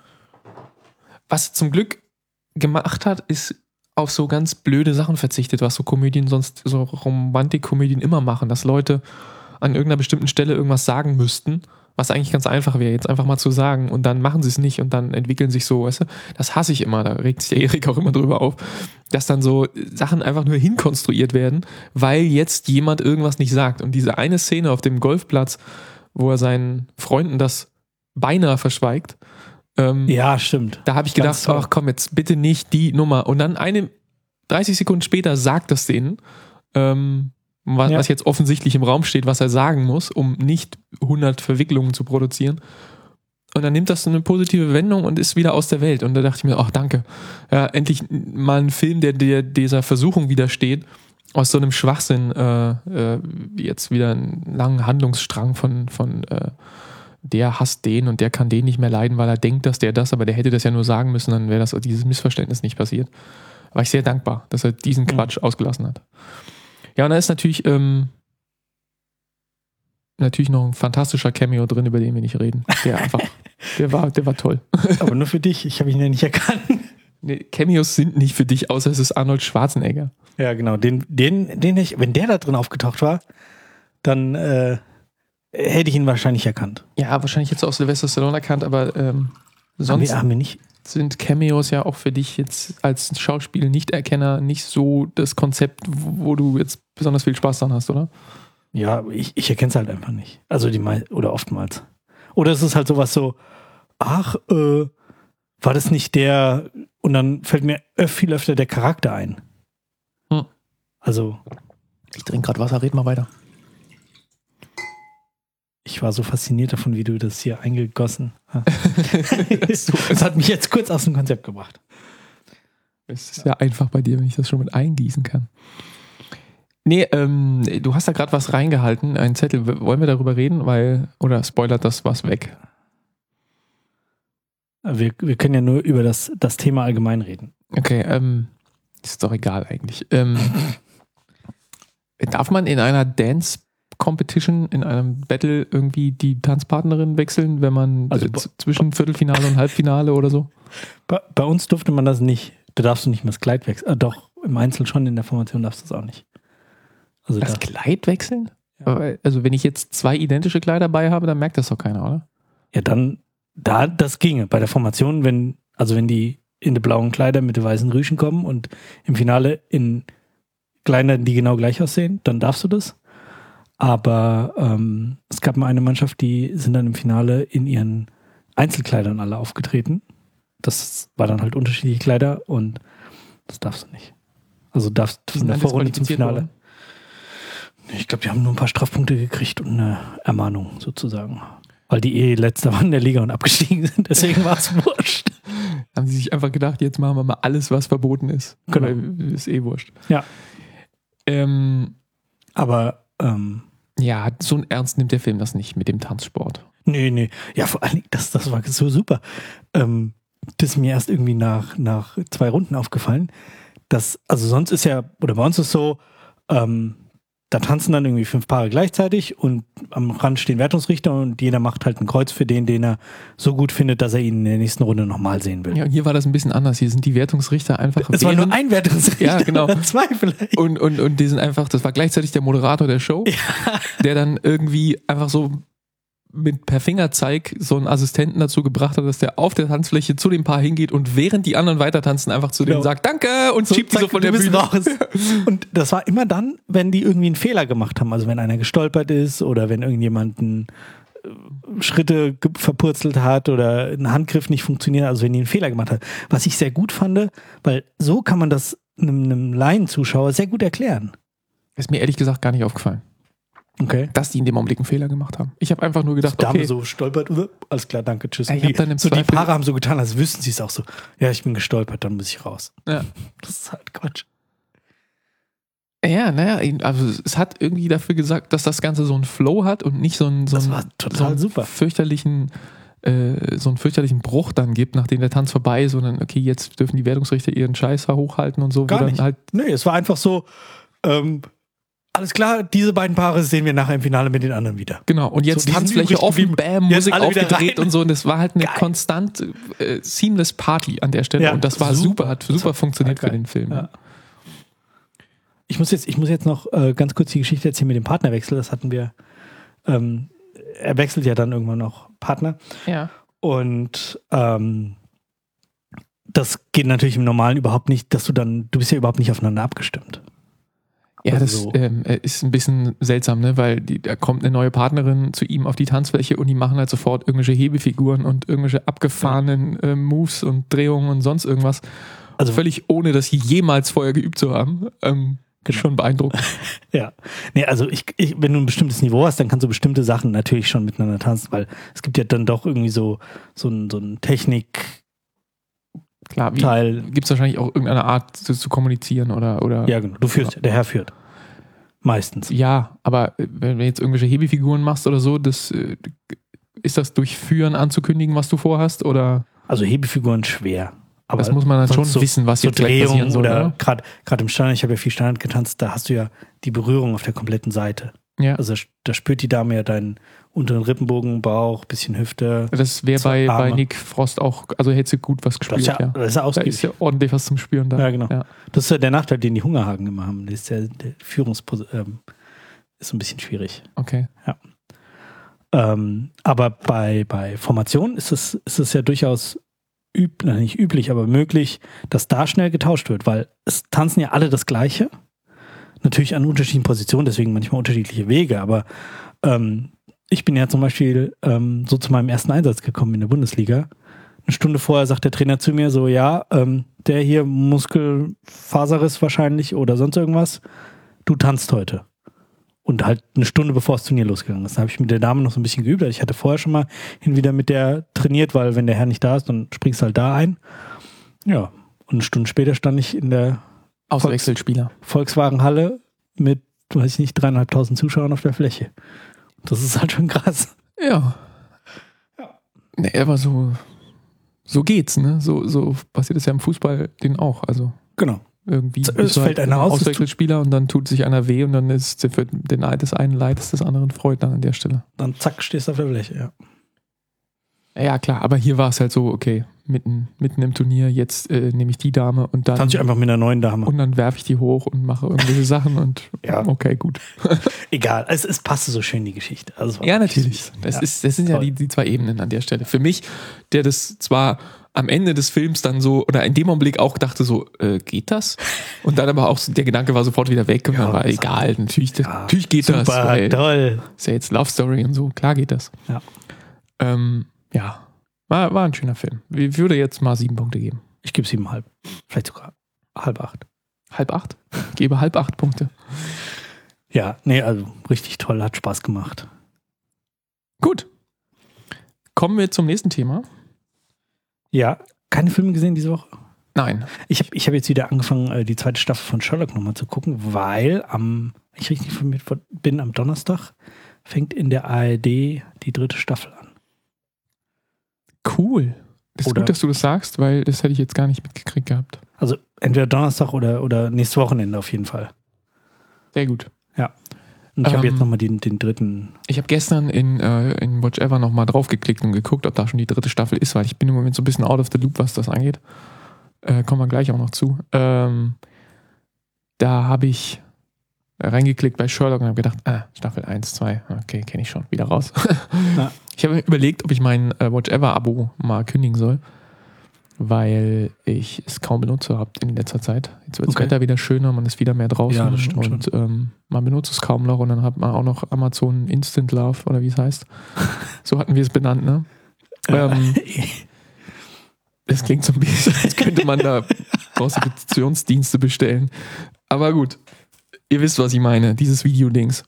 Was zum Glück gemacht hat, ist auf so ganz blöde Sachen verzichtet, was so Komödien sonst, so Romantikkomödien immer machen, dass Leute an irgendeiner bestimmten Stelle irgendwas sagen müssten, was eigentlich ganz einfach wäre, jetzt einfach mal zu sagen und dann machen sie es nicht und dann entwickeln sich so, weißt du, das hasse ich immer, da regt sich der Erik auch immer drüber auf, dass dann so Sachen einfach nur hinkonstruiert werden, weil jetzt jemand irgendwas nicht sagt. Und diese eine Szene auf dem Golfplatz, wo er seinen Freunden das beinahe verschweigt, ähm, Ja, stimmt. da habe ich Ganz gedacht, toll. ach komm, jetzt bitte nicht die Nummer. Und dann eine, dreißig Sekunden später sagt das denen, ähm, was, Ja. was jetzt offensichtlich im Raum steht, was er sagen muss, um nicht hundert Verwicklungen zu produzieren. Und dann nimmt das so eine positive Wendung und ist wieder aus der Welt. Und da dachte ich mir, ach danke, ja, endlich mal ein Film, der, der dieser Versuchung widersteht, aus so einem Schwachsinn äh, äh, jetzt wieder einen langen Handlungsstrang von, von äh, der hasst den und der kann den nicht mehr leiden, weil er denkt, dass der das, aber der hätte das ja nur sagen müssen, dann wäre das dieses Missverständnis nicht passiert. War ich sehr dankbar, dass er diesen Quatsch mhm. ausgelassen hat. Ja, und da ist natürlich ähm, natürlich noch ein fantastischer Cameo drin, über den wir nicht reden. Der einfach, der war, der war toll. Aber nur für dich, ich habe ihn ja nicht erkannt. Nee, Cameos sind nicht für dich, außer es ist Arnold Schwarzenegger. Ja, genau, den, den, den ich, wenn der da drin aufgetaucht war, dann äh, hätte ich ihn wahrscheinlich erkannt. Ja, wahrscheinlich jetzt auch Sylvester Stallone erkannt, aber ähm, sonst Haben wir, haben wir nicht. sind Cameos ja auch für dich jetzt als Schauspiel-Nichterkenner nicht so das Konzept, wo du jetzt besonders viel Spaß dran hast, oder? Ja, ich, ich erkenne es halt einfach nicht. Also die mei- oder oftmals. Oder es ist halt sowas so, ach, äh, war das nicht der, und dann fällt mir öf- viel öfter der Charakter ein. Hm. Also. Ich trinke gerade Wasser, red mal weiter. Ich war so fasziniert davon, wie du das hier eingegossen hast. Das hat mich jetzt kurz aus dem Konzept gebracht. Es ist ja einfach bei dir, wenn ich das schon mit eingießen kann. Nee, ähm, du hast da gerade was reingehalten, einen Zettel. Wollen wir darüber reden? Weil, oder spoilert das was weg? Wir, wir können ja nur über das, das Thema allgemein reden. Okay, ähm, ist doch egal eigentlich. Ähm, darf man in einer Dance Competition, in einem Battle irgendwie die Tanzpartnerin wechseln, wenn man Also äh, bei- z- zwischen Viertelfinale und Halbfinale oder so? Bei, bei uns durfte man das nicht. Da darfst du nicht mehr das Kleid wechseln. Äh, doch, im Einzel schon, in der Formation darfst du es auch nicht. Also Das da, Kleid wechseln? Ja. Aber, Also wenn ich jetzt zwei identische Kleider dabei habe, dann merkt das doch keiner, oder? ja, dann, da, das ginge. Bei der Formation, wenn, also wenn die in die blauen Kleider mit den weißen Rüschen kommen und im Finale in Kleidern, die genau gleich aussehen, dann darfst du das. Aber ähm, es gab mal eine Mannschaft, die sind dann im Finale in ihren Einzelkleidern alle aufgetreten. Das war dann halt unterschiedliche Kleider und das darfst du nicht. Also darfst Die von sind der dann Vorrunde zum disqualifiziert Finale. worden. Ich glaube, die haben nur ein paar Strafpunkte gekriegt und eine Ermahnung sozusagen. Weil die eh letzter waren in der Liga und abgestiegen sind. Deswegen war es wurscht. Haben sie sich einfach gedacht, jetzt machen wir mal alles, was verboten ist. Genau. Weil ist eh wurscht. Ja. Ähm, Aber ähm, ja, so ein Ernst nimmt der Film das nicht mit dem Tanzsport. nee, nee. Ja, vor allen Dingen, das, das war so super. Ähm, das ist mir erst irgendwie nach, nach zwei Runden aufgefallen. Dass, also sonst ist ja, oder bei uns ist so, ähm, da tanzen dann irgendwie fünf Paare gleichzeitig und am Rand stehen Wertungsrichter und jeder macht halt ein Kreuz für den, den er so gut findet, dass er ihn in der nächsten Runde nochmal sehen will. Ja, und hier war das ein bisschen anders. Hier sind die Wertungsrichter einfach Es war nur während- ein Wertungsrichter, Ja, genau. oder zwei vielleicht. Und, und, und die sind einfach, das war gleichzeitig der Moderator der Show, der dann irgendwie einfach so mit per Fingerzeig so einen Assistenten dazu gebracht hat, dass der auf der Tanzfläche zu dem Paar hingeht und während die anderen weiter tanzen, einfach zu denen Genau. sagt, danke, und schiebt die so zack, von du der bist Bühne. raus. Und das war immer dann, wenn die irgendwie einen Fehler gemacht haben. Also wenn einer gestolpert ist oder wenn irgendjemand einen, äh, Schritte ge- verpurzelt hat oder ein Handgriff nicht funktioniert, also wenn die einen Fehler gemacht hat. Was ich sehr gut fand, weil so kann man das einem, einem Laienzuschauer sehr gut erklären. Ist mir ehrlich gesagt gar nicht aufgefallen, Okay. dass die in dem Augenblick einen Fehler gemacht haben. Ich habe einfach nur gedacht, Dame okay, so stolpert, uh, alles klar, danke, tschüss. Ja, ich Die- hab dann im so die Zweifel- Paare haben so getan, als wüssten sie es auch so. Ja, ich bin gestolpert, dann muss ich raus. ja. Das ist halt Quatsch. Ja, naja, also es hat irgendwie dafür gesagt, dass das Ganze so einen Flow hat und nicht so einen, so Das einen, war so total einen super. fürchterlichen äh, so einen fürchterlichen Bruch dann gibt, nachdem der Tanz vorbei ist und dann, okay, jetzt dürfen die Wertungsrichter ihren Scheiß hochhalten und so. wo Gar dann nicht. Halt, Nee, es war einfach so, ähm, alles klar, diese beiden Paare sehen wir nachher im Finale mit den anderen wieder. genau, und jetzt So, die sind Tanzfläche übrig offen, geblieben. bam, Jetzt Musik alle wieder aufgedreht rein. und so und das war halt eine Geil. konstant äh, seamless Party an der Stelle Ja, und das war super. super, hat super funktioniert für geil. den Film. Ja. Ich muss jetzt, ich muss jetzt noch äh, ganz kurz die Geschichte erzählen mit dem Partnerwechsel. Das hatten wir, ähm, er wechselt ja dann irgendwann noch Partner. Ja. Und ähm, das geht natürlich im Normalen überhaupt nicht, dass du dann, du bist ja überhaupt nicht aufeinander abgestimmt. Ja, Also das so. ähm, äh, ist ein bisschen seltsam, ne? Weil die, da kommt eine neue Partnerin zu ihm auf die Tanzfläche und die machen halt sofort irgendwelche Hebefiguren und irgendwelche abgefahrenen äh, Moves und Drehungen und sonst irgendwas. Also- Also völlig ohne, das jemals vorher geübt zu haben. Ähm, Genau. Schon beeindruckend. Ja, nee, also ich, ich, wenn du ein bestimmtes Niveau hast, dann kannst du bestimmte Sachen natürlich schon miteinander tanzen, weil es gibt ja dann doch irgendwie so, so ein, so ein Technikteil. Klar, wie gibt es wahrscheinlich auch irgendeine Art zu, zu kommunizieren oder, oder. Ja, genau. Du führst, der Herr führt. Meistens. Ja, aber äh, wenn du jetzt irgendwelche Hebefiguren machst oder so, das, äh, ist das durch Führen anzukündigen, was du vorhast? Oder Also Hebefiguren schwer. Aber das muss man dann schon sonst so, wissen, was so jetzt gleich Drehungen passieren soll, oder oder? gerade gerade im Standard, ich habe ja viel Standard getanzt, da hast du ja die Berührung auf der kompletten Seite. Ja. Also da spürt die Dame ja deinen unteren Rippenbogen, Bauch, bisschen Hüfte. Das wäre Zwei bei, bei Arme. Nick Frost auch, also hätte sie gut was Das gespürt, ist ja, ja. das ist ja Da ausgiebig. ist ja ordentlich was zum Spüren da. Ja, genau. Ja. Das ist ja der Nachteil, den die Hungerhaken immer haben. Das ist ja der Führungsposition, ähm, ist so ein bisschen schwierig. Okay. Ähm, aber bei, bei Formationen ist es, ist es ja durchaus üb, na, nicht üblich, aber möglich, dass da schnell getauscht wird, weil es tanzen ja alle das Gleiche. Natürlich an unterschiedlichen Positionen, deswegen manchmal unterschiedliche Wege, aber ähm, ich bin ja zum Beispiel ähm, so zu meinem ersten Einsatz gekommen in der Bundesliga. Eine Stunde vorher sagt der Trainer zu mir so, ja, ähm, der hier Muskelfaserriss wahrscheinlich oder sonst irgendwas, du tanzt heute. Und halt eine Stunde bevor das Turnier losgegangen ist. Da habe ich mit der Dame noch so ein bisschen geübt. Ich hatte vorher schon mal hin wieder mit der trainiert, weil wenn der Herr nicht da ist, dann springst du halt da ein. Ja, und eine Stunde später stand ich in der Auswechselspieler. Volkswagenhalle mit, weiß ich nicht, dreieinhalbtausend Zuschauern auf der Fläche. Das ist halt schon krass. Ja. Ja. Nee, aber so, so geht's, ne? So, so passiert es ja im Fußball denen auch. Also Genau. Irgendwie Es bist du fällt einer aus, es Auswechselspieler und dann tut sich einer weh und dann ist für den Leid des einen Leid des anderen Freude dann an der Stelle. Dann zack, stehst du auf der Fläche, ja. Ja, klar, aber hier war es halt so, okay, mitten, mitten im Turnier, jetzt äh, nehme ich die Dame und dann. Tanze ich einfach mit einer neuen Dame. Und dann werfe ich die hoch und mache irgendwelche Sachen und ja. Okay, gut. Egal, es, es passte so schön, die Geschichte. Also ja, natürlich. Das, ja. Ist, das sind Toll. ja die, die zwei Ebenen an der Stelle. Für mich, der das zwar am Ende des Films dann so, oder in dem Augenblick auch dachte so, äh, geht das? Und dann aber auch so, der Gedanke war sofort wieder weg und ja, dann war egal, natürlich, ja, natürlich geht super, das. Weil toll. Ist ja jetzt Love Story und so, klar geht das. Ja. Ähm, ja, war, war ein schöner Film. Ich würde jetzt mal sieben Punkte geben. Ich gebe siebeneinhalb. Vielleicht sogar halb acht. Halb acht? Ich gebe halb acht Punkte. Ja, nee, also richtig toll, hat Spaß gemacht. Gut. Kommen wir zum nächsten Thema. Ja, keine Filme gesehen diese Woche? Nein. Ich habe ich hab jetzt wieder angefangen, die zweite Staffel von Sherlock nochmal zu gucken, weil am, wenn ich richtig informiert bin, am Donnerstag fängt in der A R D die dritte Staffel an. Cool. Das ist oder, gut, dass du das sagst, weil das hätte ich jetzt gar nicht mitgekriegt gehabt. Also entweder Donnerstag oder, oder nächstes Wochenende auf jeden Fall. Sehr gut. Ja. Und ich ähm, habe jetzt nochmal den, den dritten. Ich habe gestern in, äh, in Watch Ever nochmal draufgeklickt und geguckt, ob da schon die dritte Staffel ist, weil ich bin im Moment so ein bisschen out of the loop, was das angeht. Äh, kommen wir gleich auch noch zu. Ähm, da habe ich reingeklickt bei Sherlock und habe gedacht, ah, Staffel eins, zwei, okay, kenne ich schon, wieder raus. Ja. Ich habe überlegt, ob ich mein äh, Watch Ever-Abo mal kündigen soll, weil ich es kaum benutze habe in letzter Zeit. Jetzt wird das okay. Wetter wieder schöner, man ist wieder mehr draußen ja, das stimmt und ähm, man benutzt es kaum noch und dann hat man auch noch Amazon Instant Love oder wie es heißt. So hatten wir es benannt, ne? ähm, das klingt so ein bisschen, als könnte man da Prostitutionsdienste bestellen. Aber gut, ihr wisst, was ich meine, dieses Video-Dings.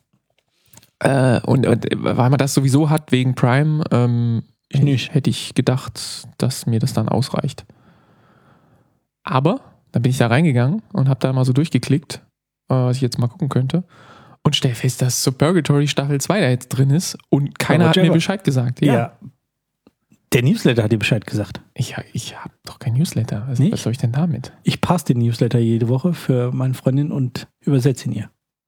Äh, und, und weil man das sowieso hat wegen Prime, ähm, ich nicht. hätte ich gedacht, dass mir das dann ausreicht. Aber dann bin ich da reingegangen und habe da mal so durchgeklickt, äh, was ich jetzt mal gucken könnte. Und stell fest, dass Suburgatory Staffel zwei da jetzt drin ist und keiner hat mir Bescheid gesagt. Ja. ja. Der Newsletter hat dir Bescheid gesagt. Ich, ich habe doch kein Newsletter. Also, was soll ich denn damit? Ich passe den Newsletter jede Woche für meine Freundin und übersetze ihn ihr.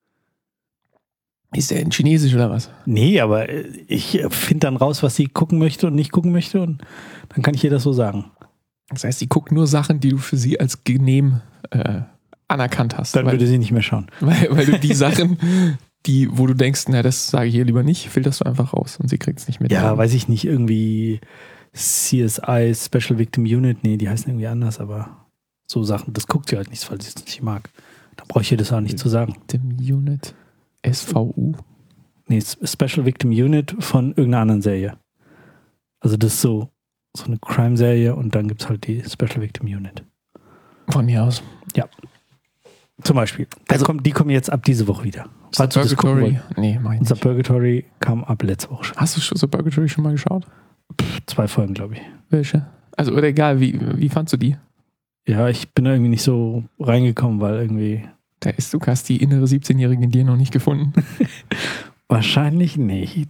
Ist der in Chinesisch oder was? Nee, aber ich finde dann raus, was sie gucken möchte und nicht gucken möchte und dann kann ich ihr das so sagen. Das heißt, sie guckt nur Sachen, die du für sie als genehm äh, anerkannt hast. Dann weil, würde sie nicht mehr schauen. Weil, weil du die Sachen, die, wo du denkst, na, das sage ich ihr lieber nicht, filterst du einfach raus und sie kriegt es nicht mit. Ja, weiß ich nicht, irgendwie C S I, Special Victim Unit, nee, die heißen irgendwie anders, aber so Sachen, das guckt sie halt nicht, weil sie es nicht mag. Da brauche ich ihr das auch nicht zu sagen. Victim Unit, S V U? Nee, Special Victim Unit von irgendeiner anderen Serie. Also das ist so, so eine Crime-Serie und dann gibt es halt die Special Victim Unit. Von mir aus. Ja. Zum Beispiel. Also, kommt, die kommen jetzt ab diese Woche wieder. Suburgatory? Nee, mach ich nicht. Suburgatory kam ab letzte Woche schon. Hast du Suburgatory schon mal geschaut? Pff, zwei Folgen, glaube ich. Welche? Also, oder egal, wie, wie fandst du die? Ja, ich bin da irgendwie nicht so reingekommen, weil irgendwie... Da ist, du hast die innere siebzehnjährige in dir noch nicht gefunden. Wahrscheinlich nicht.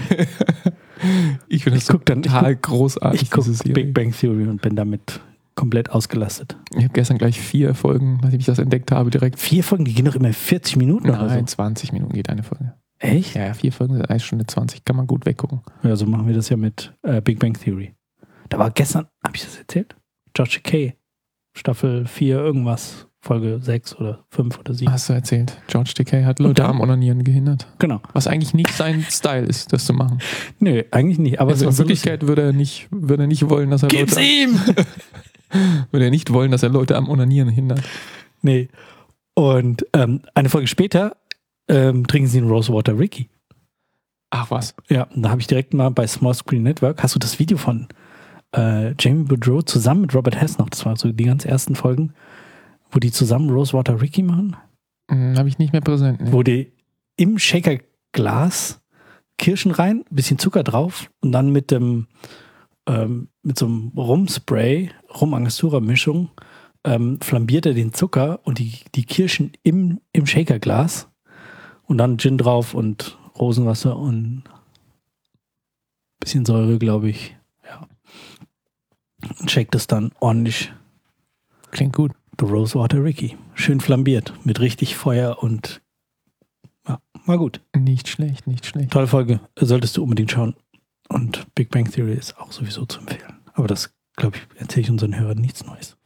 Ich finde das dann, total ich guck, großartig. Ich gucke Big Bang Theory und bin damit komplett ausgelastet. Ich habe gestern gleich vier Folgen, nachdem ich das entdeckt habe, direkt. Vier Folgen? Die gehen doch immer vierzig Minuten Nein, oder so. zwanzig Minuten geht eine Folge. Echt? Ja, vier Folgen sind eine Stunde zwanzig. Kann man gut weggucken. Ja, so machen wir das ja mit äh, Big Bang Theory. Da war gestern, habe ich das erzählt? George Takei. Staffel vier irgendwas. Folge sechs oder fünf oder sieben. Hast du erzählt. George Takei hat Leute am Onanieren gehindert. Genau. Was eigentlich nicht sein Style ist, das zu machen. Nö, eigentlich nicht. Aber also in Wirklichkeit so würde er nicht, würde er nicht wollen, dass er Gib's Leute... ihm! würde er nicht wollen, dass er Leute am Onanieren hindert. Nee. Und ähm, eine Folge später ähm, trinken sie einen Rosewater Ricky. Ach was. Ja, und da habe ich direkt mal bei Small Screen Network, hast du das Video von äh, Jamie Boudreau zusammen mit Robert Hess noch, das war so die ganz ersten Folgen, wo die zusammen Rosewater Ricky machen? Hm, habe ich nicht mehr präsent. Nee. Wo die im Shakerglas Kirschen rein, bisschen Zucker drauf und dann mit dem ähm, mit so einem Rumspray, Rum-Angostura-Mischung ähm, flambiert er den Zucker und die, die Kirschen im, im Shakerglas und dann Gin drauf und Rosenwasser und bisschen Säure, glaube ich. Ja. Und shakt das dann ordentlich. Klingt gut. The Rosewater Ricky. Schön flambiert, mit richtig Feuer und ja, war gut. Nicht schlecht, nicht schlecht. Tolle Folge, solltest du unbedingt schauen. Und Big Bang Theory ist auch sowieso zu empfehlen. Aber das, glaube ich, erzähle ich unseren Hörern nichts Neues.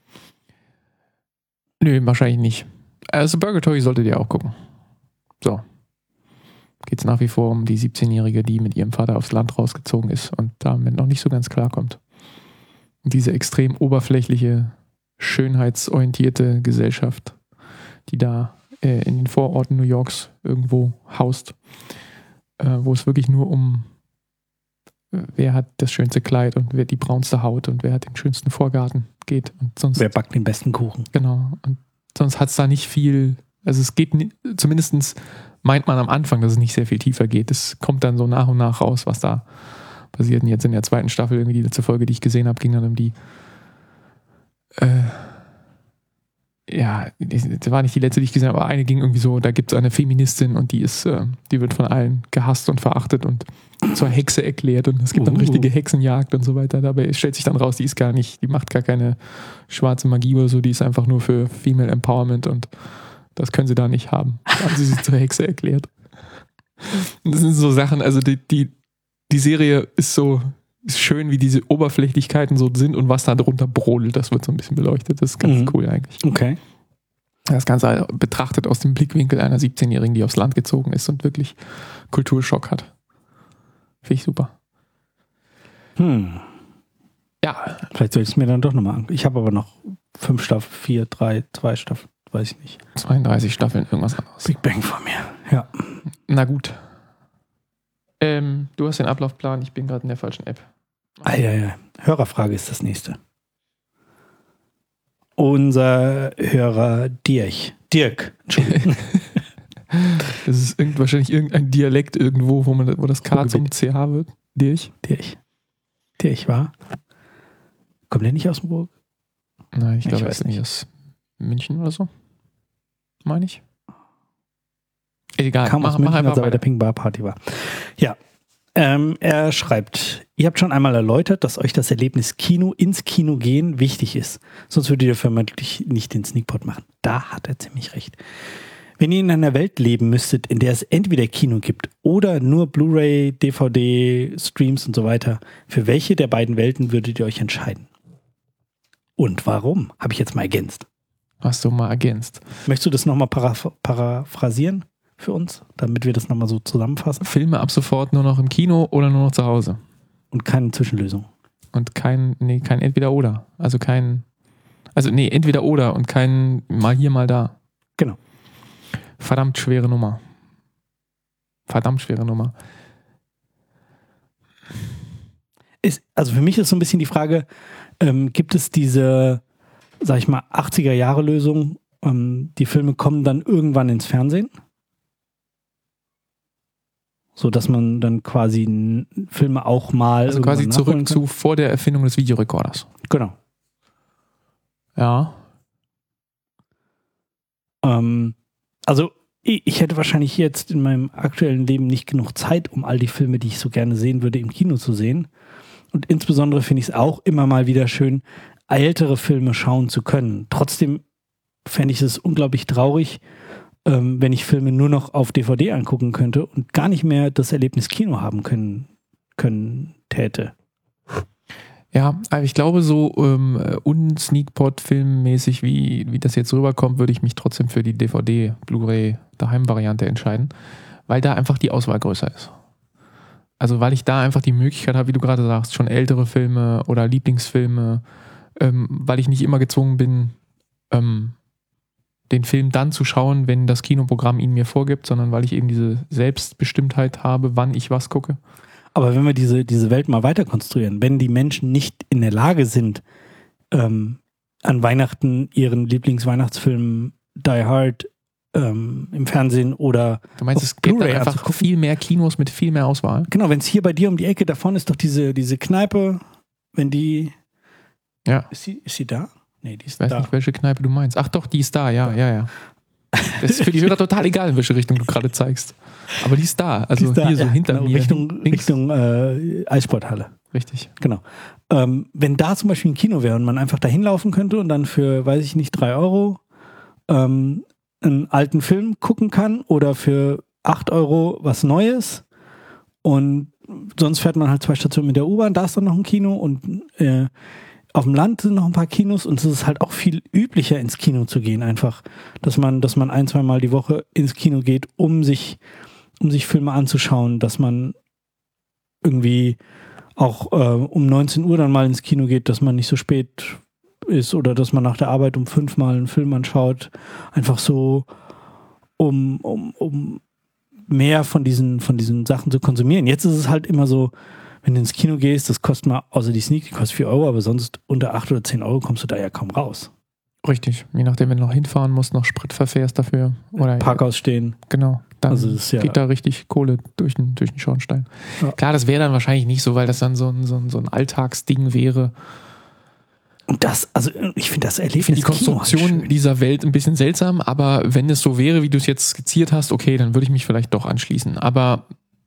Nö, wahrscheinlich nicht. Also Purgatory solltet ihr auch gucken. So. Geht es nach wie vor um die siebzehnjährige, die mit ihrem Vater aufs Land rausgezogen ist und damit noch nicht so ganz klarkommt. Und diese extrem oberflächliche, schönheitsorientierte Gesellschaft, die da äh, in den Vororten New Yorks irgendwo haust, äh, wo es wirklich nur um äh, wer hat das schönste Kleid und wer die braunste Haut und wer hat den schönsten Vorgarten geht. Und sonst, wer backt den besten Kuchen. Genau. Und sonst hat es da nicht viel, also es geht zumindest meint man am Anfang, dass es nicht sehr viel tiefer geht. Es kommt dann so nach und nach raus, was da passiert. Und jetzt in der zweiten Staffel, irgendwie die letzte Folge, die ich gesehen habe, ging dann um die äh, ja, das war nicht die letzte, die ich gesehen habe, aber eine ging irgendwie so, da gibt es eine Feministin und die ist, äh, die wird von allen gehasst und verachtet und zur Hexe erklärt und es gibt dann Uh. richtige Hexenjagd und so weiter. Dabei stellt sich dann raus, die ist gar nicht, die macht gar keine schwarze Magie oder so, die ist einfach nur für Female Empowerment und das können sie da nicht haben. Da haben sie sich zur Hexe erklärt. Und das sind so Sachen, also die, die, die Serie ist so ist schön, wie diese Oberflächlichkeiten so sind und was da drunter brodelt, das wird so ein bisschen beleuchtet. Das ist ganz Mhm. cool eigentlich. Okay. Das Ganze betrachtet aus dem Blickwinkel einer siebzehnjährigen, die aufs Land gezogen ist und wirklich Kulturschock hat. Finde ich super. Hm. Ja. Vielleicht soll ich es mir dann doch nochmal angucken. Ich habe aber noch fünf Staffeln, vier, drei, zwei Staffeln, weiß ich nicht. zweiunddreißig Staffeln, irgendwas anderes. Big Bang von mir, ja. Na gut. Ähm, du hast den Ablaufplan, ich bin gerade in der falschen App. Ah, ja, ja. Hörerfrage ist das nächste. Unser Hörer Dirk. Dirk, Entschuldigung. Das ist irgend, wahrscheinlich irgendein Dialekt irgendwo, wo, man, wo das K zum C H wird. Dirk? Dirk. Dirk war. Kommt der nicht aus dem Burg? Nein, ich Ich glaube, er weiß ist nicht aus München oder so. Meine ich. Egal, Kam mach, aus mach München, einfach als er bei weiter. der Ping Bar Party war. Ja. Ähm, er schreibt, ihr habt schon einmal erläutert, dass euch das Erlebnis Kino ins Kino gehen wichtig ist. Sonst würdet ihr vermutlich nicht den Sneakpot machen. Da hat er ziemlich recht. Wenn ihr in einer Welt leben müsstet, in der es entweder Kino gibt oder nur Blu-ray, D V D, Streams und so weiter, für welche der beiden Welten würdet ihr euch entscheiden? Und warum? Habe ich jetzt mal ergänzt. Hast du mal ergänzt. Möchtest du das nochmal paraph- paraphrasieren für uns, damit wir das nochmal so zusammenfassen? Filme ab sofort nur noch im Kino oder nur noch zu Hause. Und keine Zwischenlösung. Und kein, nee, kein Entweder-Oder. Also kein, also nee, Entweder-Oder und kein mal hier, mal da. Genau. Verdammt schwere Nummer. Verdammt schwere Nummer. Ist, also für mich ist so ein bisschen die Frage, ähm, gibt es diese, sag ich mal, achtziger-Jahre-Lösung, ähm, die Filme kommen dann irgendwann ins Fernsehen? So dass man dann quasi n- Filme auch mal Also quasi irgendwann nachholen zurück zu vor der Erfindung des Videorekorders. kann? Genau. Ja. Ähm, also ich, ich hätte wahrscheinlich jetzt in meinem aktuellen Leben nicht genug Zeit, um all die Filme, die ich so gerne sehen würde, im Kino zu sehen. Und insbesondere finde ich es auch immer mal wieder schön, ältere Filme schauen zu können. Trotzdem fände ich es unglaublich traurig, ähm, wenn ich Filme nur noch auf D V D angucken könnte und gar nicht mehr das Erlebnis Kino haben können, können täte. Ja, aber ich glaube, so ähm, un-Sneakpot-filmmäßig, wie, wie das jetzt rüberkommt, würde ich mich trotzdem für die D V D, Blu-ray, Daheim-Variante entscheiden, weil da einfach die Auswahl größer ist. Also weil ich da einfach die Möglichkeit habe, wie du gerade sagst, schon ältere Filme oder Lieblingsfilme, ähm, weil ich nicht immer gezwungen bin, ähm, den Film dann zu schauen, wenn das Kinoprogramm ihn mir vorgibt, sondern weil ich eben diese Selbstbestimmtheit habe, wann ich was gucke. Aber wenn wir diese, diese Welt mal weiter konstruieren, wenn die Menschen nicht in der Lage sind, ähm, an Weihnachten ihren Lieblingsweihnachtsfilm Die Hard ähm, im Fernsehen oder Du meinst, auf es gibt dann Blu-ray einfach anzugucken. viel mehr Kinos mit viel mehr Auswahl? Genau, wenn es hier bei dir um die Ecke, da vorne ist doch diese, diese Kneipe, wenn die, Ja. ist sie, ist sie da? Nee, die ist Ich weiß da. nicht, welche Kneipe du meinst. Ach doch, die ist da, ja, ja, ja. Das ist für die Hörer total egal, in welche Richtung du gerade zeigst. Aber die ist da. Also Die ist da, hier so ja, hinter genau, mir. Richtung, links. Richtung äh, Eissporthalle. Richtig. Genau. Ähm, wenn da zum Beispiel ein Kino wäre und man einfach dahin laufen könnte und dann für, weiß ich nicht, drei Euro ähm, einen alten Film gucken kann oder für acht Euro was Neues und sonst fährt man halt zwei Stationen mit der U-Bahn, da ist dann noch ein Kino und äh, auf dem Land sind noch ein paar Kinos und es ist halt auch viel üblicher ins Kino zu gehen einfach, dass man, dass man ein, zwei Mal die Woche ins Kino geht, um sich, um sich Filme anzuschauen, dass man irgendwie auch äh, um neunzehn Uhr dann mal ins Kino geht, dass man nicht so spät ist oder dass man nach der Arbeit um fünf Mal einen Film anschaut, einfach so um, um, um mehr von diesen, von diesen Sachen zu konsumieren. Jetzt ist es halt immer so, wenn du ins Kino gehst, das kostet mal, außer die Sneak, die kostet vier Euro, aber sonst unter acht oder zehn Euro kommst du da ja kaum raus. Richtig, je nachdem, wenn du noch hinfahren musst, noch Sprit verfährst dafür. Oder Parkhaus stehen. Genau, dann also das ist ja geht da richtig Kohle durch den, durch den Schornstein. Ja. Klar, das wäre dann wahrscheinlich nicht so, weil das dann so ein, so ein, so ein Alltagsding wäre. Und das, also ich finde das Erlebnis. Die Konstruktion halt dieser Welt ein bisschen seltsam, aber wenn es so wäre, wie du es jetzt skizziert hast, okay, dann würde ich mich vielleicht doch anschließen. Aber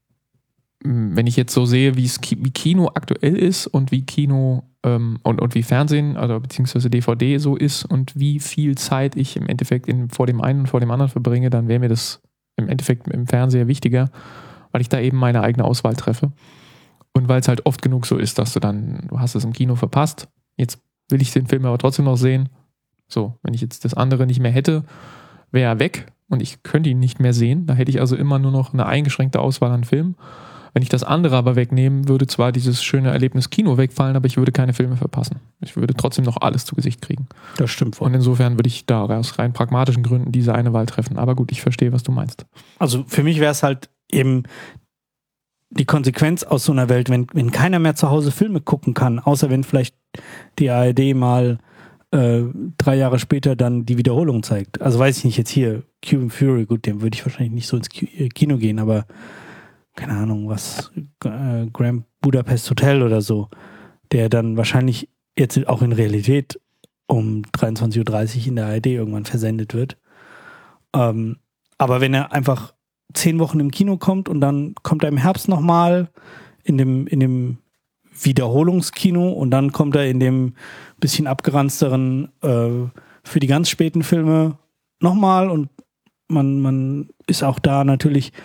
wenn ich jetzt so sehe, wie es wie Kino aktuell ist und wie Kino ähm, und, und wie Fernsehen, also beziehungsweise D V D so ist und wie viel Zeit ich im Endeffekt in, vor dem einen und vor dem anderen verbringe, dann wäre mir das im Endeffekt im Fernseher wichtiger, weil ich da eben meine eigene Auswahl treffe. Und weil es halt oft genug so ist, dass du dann, du hast es im Kino verpasst, jetzt will ich den Film aber trotzdem noch sehen. So, wenn ich jetzt das andere nicht mehr hätte, wäre er weg und ich könnte ihn nicht mehr sehen. Da hätte ich also immer nur noch eine eingeschränkte Auswahl an Filmen. Wenn ich das andere aber wegnehmen, würde zwar dieses schöne Erlebnis Kino wegfallen, aber ich würde keine Filme verpassen. Ich würde trotzdem noch alles zu Gesicht kriegen. Das stimmt wohl. Und insofern würde ich da aus rein pragmatischen Gründen diese eine Wahl treffen. Aber gut, ich verstehe, was du meinst. Also für mich wäre es halt eben die Konsequenz aus so einer Welt, wenn, wenn keiner mehr zu Hause Filme gucken kann, außer wenn vielleicht die A R D mal äh, drei Jahre später dann die Wiederholung zeigt. Also weiß ich nicht, jetzt hier Cuban Fury, gut, dem würde ich wahrscheinlich nicht so ins Kino gehen, aber keine Ahnung, was, äh, Grand Budapest Hotel oder so, der dann wahrscheinlich jetzt auch in Realität um dreiundzwanzig Uhr dreißig in der A R D irgendwann versendet wird. Ähm, aber wenn er einfach zehn Wochen im Kino kommt und dann kommt er im Herbst nochmal in dem, in dem Wiederholungskino und dann kommt er in dem bisschen abgeranzteren äh, für die ganz späten Filme nochmal und man, man ist auch da natürlich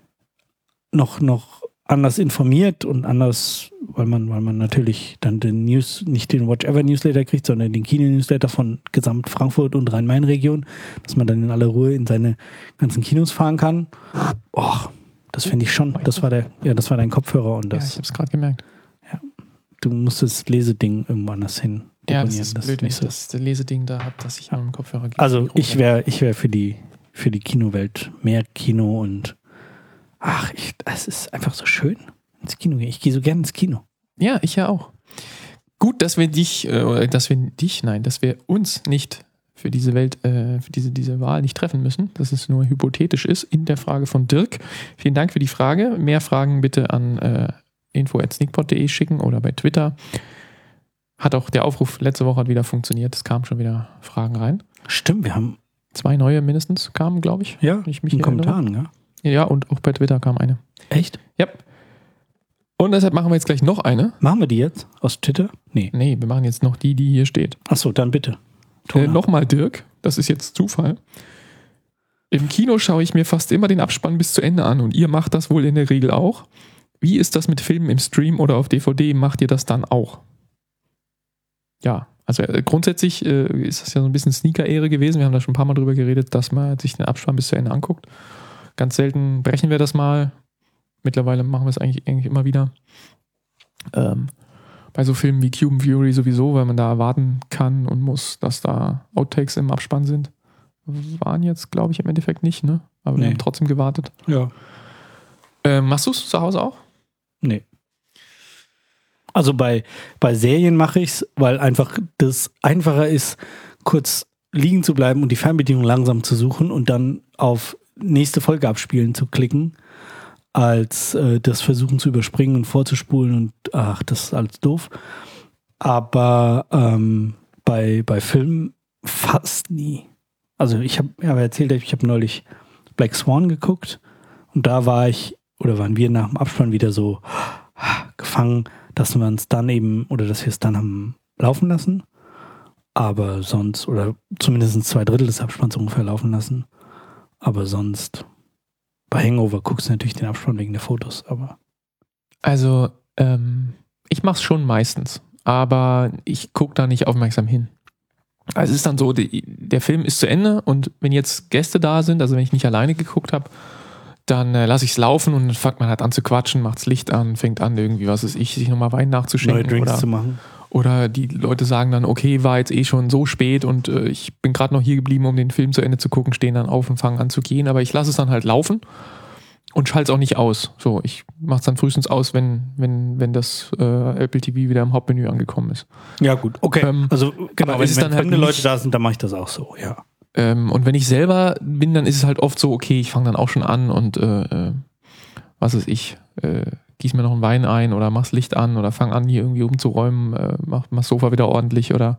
noch, noch anders informiert und anders, weil man, weil man natürlich dann den News, nicht den Watch Ever Newsletter kriegt, sondern den Kino-Newsletter von Gesamt Frankfurt und Rhein-Main-Region, dass man dann in aller Ruhe in seine ganzen Kinos fahren kann. Oh, das finde ich schon, das war der, ja, das war dein Kopfhörer und das. Ja, ich habe es gerade gemerkt. Ja, du musst das Leseding irgendwo anders hin Ja, das ist das blöd, wenn ich so. das Leseding da habe, dass ich am Kopfhörer gehe. Also ich wäre, ich wäre für die, für die Kinowelt mehr Kino und ach, ich, es ist einfach so schön ins Kino gehen. Ich gehe so gerne ins Kino. Ja, ich ja auch. Gut, dass wir dich, äh, dass wir dich, nein, dass wir uns nicht für diese Welt, äh, für diese, diese Wahl nicht treffen müssen, dass es nur hypothetisch ist, in der Frage von Dirk. Vielen Dank für die Frage. Mehr Fragen bitte an äh, info at sneakpot punkt de schicken oder bei Twitter. Hat auch der Aufruf letzte Woche hat wieder funktioniert. Es kamen schon wieder Fragen rein. Stimmt, wir haben zwei neue mindestens kamen, glaube ich. Ja, ich mich in Kommentaren, ja. Ja, und auch bei Twitter kam eine. Echt? Ja. Und deshalb machen wir jetzt gleich noch eine. Machen wir die jetzt aus Twitter? Nee. Nee, wir machen jetzt noch die, die hier steht. Achso, dann bitte. Äh, Nochmal Dirk, das ist jetzt Zufall. Im Kino schaue ich mir fast immer den Abspann bis zu Ende an und ihr macht das wohl in der Regel auch. Wie ist das mit Filmen im Stream oder auf D V D? Macht ihr das dann auch? Ja, also äh, grundsätzlich äh, ist das ja so ein bisschen Sneaker-Ehre gewesen. Wir haben da schon ein paar Mal drüber geredet, dass man sich den Abspann bis zu Ende anguckt. Ganz selten brechen wir das mal. Mittlerweile machen wir es eigentlich, eigentlich immer wieder. Ähm, bei so Filmen wie Cuban Fury sowieso, weil man da erwarten kann und muss, dass da Outtakes im Abspann sind. Waren jetzt, glaube ich, im Endeffekt nicht, ne? Aber nee. Wir haben trotzdem gewartet. Ja. Ähm, machst du es zu Hause auch? Nee. Also bei, bei Serien mache ich es, weil einfach das einfacher ist, kurz liegen zu bleiben und die Fernbedienung langsam zu suchen und dann auf nächste Folge abspielen zu klicken, als äh, das versuchen zu überspringen und vorzuspulen und ach, das ist alles doof. Aber ähm, bei, bei Filmen fast nie. Also ich habe ja erzählt, ich habe neulich Black Swan geguckt und da war ich, oder waren wir nach dem Abspann wieder so gefangen, dass wir uns dann eben, oder dass wir es dann haben laufen lassen. Aber sonst, oder zumindest zwei Drittel des Abspanns ungefähr laufen lassen. Aber sonst, bei Hangover guckst du natürlich den Abspann wegen der Fotos, aber. Also, ähm, ich mach's schon meistens, aber ich gucke da nicht aufmerksam hin. Also es ist dann so, die, der Film ist zu Ende und wenn jetzt Gäste da sind, also wenn ich nicht alleine geguckt habe, dann äh, lasse ich es laufen und dann fängt man halt an zu quatschen, macht's Licht an, fängt an irgendwie, was weiß ich, sich nochmal Wein nachzuschenken. Neue Drinks oder, zu machen. Oder die Leute sagen dann, okay, war jetzt eh schon so spät und äh, ich bin gerade noch hier geblieben, um den Film zu Ende zu gucken, stehen dann auf und fangen an zu gehen, aber ich lasse es dann halt laufen und schalte es auch nicht aus. So, ich mache es dann frühestens aus, wenn, wenn, wenn das äh, Apple T V wieder im Hauptmenü angekommen ist. Ja gut, okay. Ähm, also genau, aber wenn, es ist wenn dann halt fremde Leute nicht- da sind, dann mache ich das auch so, ja. Ähm, und wenn ich selber bin, dann ist es halt oft so, okay, ich fange dann auch schon an und äh, äh, was weiß ich, äh, gieß mir noch einen Wein ein oder mach's Licht an oder fang an, hier irgendwie umzuräumen, äh, mach, mach das Sofa wieder ordentlich oder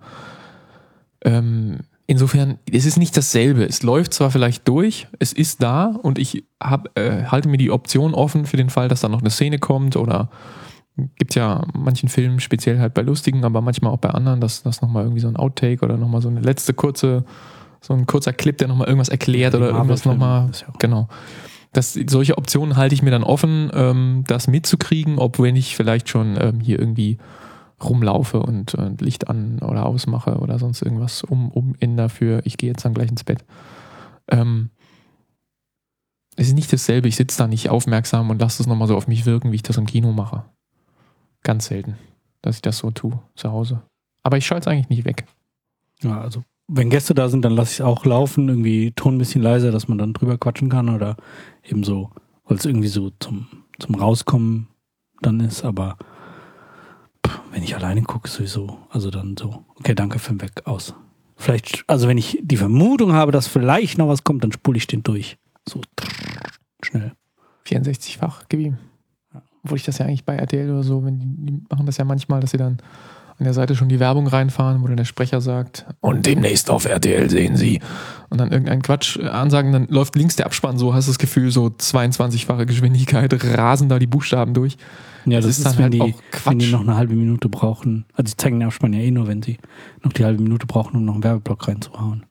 ähm, insofern, es ist nicht dasselbe. Es läuft zwar vielleicht durch, es ist da und ich hab, äh, halte mir die Option offen für den Fall, dass da noch eine Szene kommt oder gibt ja manchen Filmen, speziell halt bei lustigen, aber manchmal auch bei anderen, dass das nochmal irgendwie so ein Outtake oder nochmal so eine letzte kurze, so ein kurzer Clip, der nochmal irgendwas erklärt Ja, die oder irgendwas Marvel-Filme, nochmal, das ist ja auch- genau. Das, solche Optionen halte ich mir dann offen, ähm, das mitzukriegen, obwohl ich vielleicht schon ähm, hier irgendwie rumlaufe und äh, Licht an oder ausmache oder sonst irgendwas um, umändere für, ich gehe jetzt dann gleich ins Bett. Ähm, es ist nicht dasselbe, ich sitze da nicht aufmerksam und lasse das nochmal so auf mich wirken, wie ich das im Kino mache. Ganz selten, dass ich das so tue, zu Hause. Aber ich schalte es eigentlich nicht weg. Ja, also wenn Gäste da sind, dann lasse ich es auch laufen, irgendwie Ton ein bisschen leiser, dass man dann drüber quatschen kann oder eben so, weil es irgendwie so zum, zum Rauskommen dann ist, aber pff, wenn ich alleine gucke, sowieso, also dann so, okay, danke, Film weg, aus. Vielleicht, also wenn ich die Vermutung habe, dass vielleicht noch was kommt, dann spule ich den durch. So schnell. vierundsechzig-fach, gib ihm. Obwohl ich das ja eigentlich bei R T L oder so, wenn die, die machen das ja manchmal, dass sie dann an der Seite schon die Werbung reinfahren, wo dann der Sprecher sagt, und demnächst auf R T L sehen Sie. Und dann irgendeinen Quatsch ansagen, dann läuft links der Abspann so, hast du das Gefühl, so zweiundzwanzigfache Geschwindigkeit, rasen da die Buchstaben durch. Ja, das, Das ist ist, dann wenn, halt die, auch Quatsch. wenn die noch eine halbe Minute brauchen. Also sie zeigen den Abspann ja eh nur, wenn sie noch die halbe Minute brauchen, um noch einen Werbeblock reinzuhauen.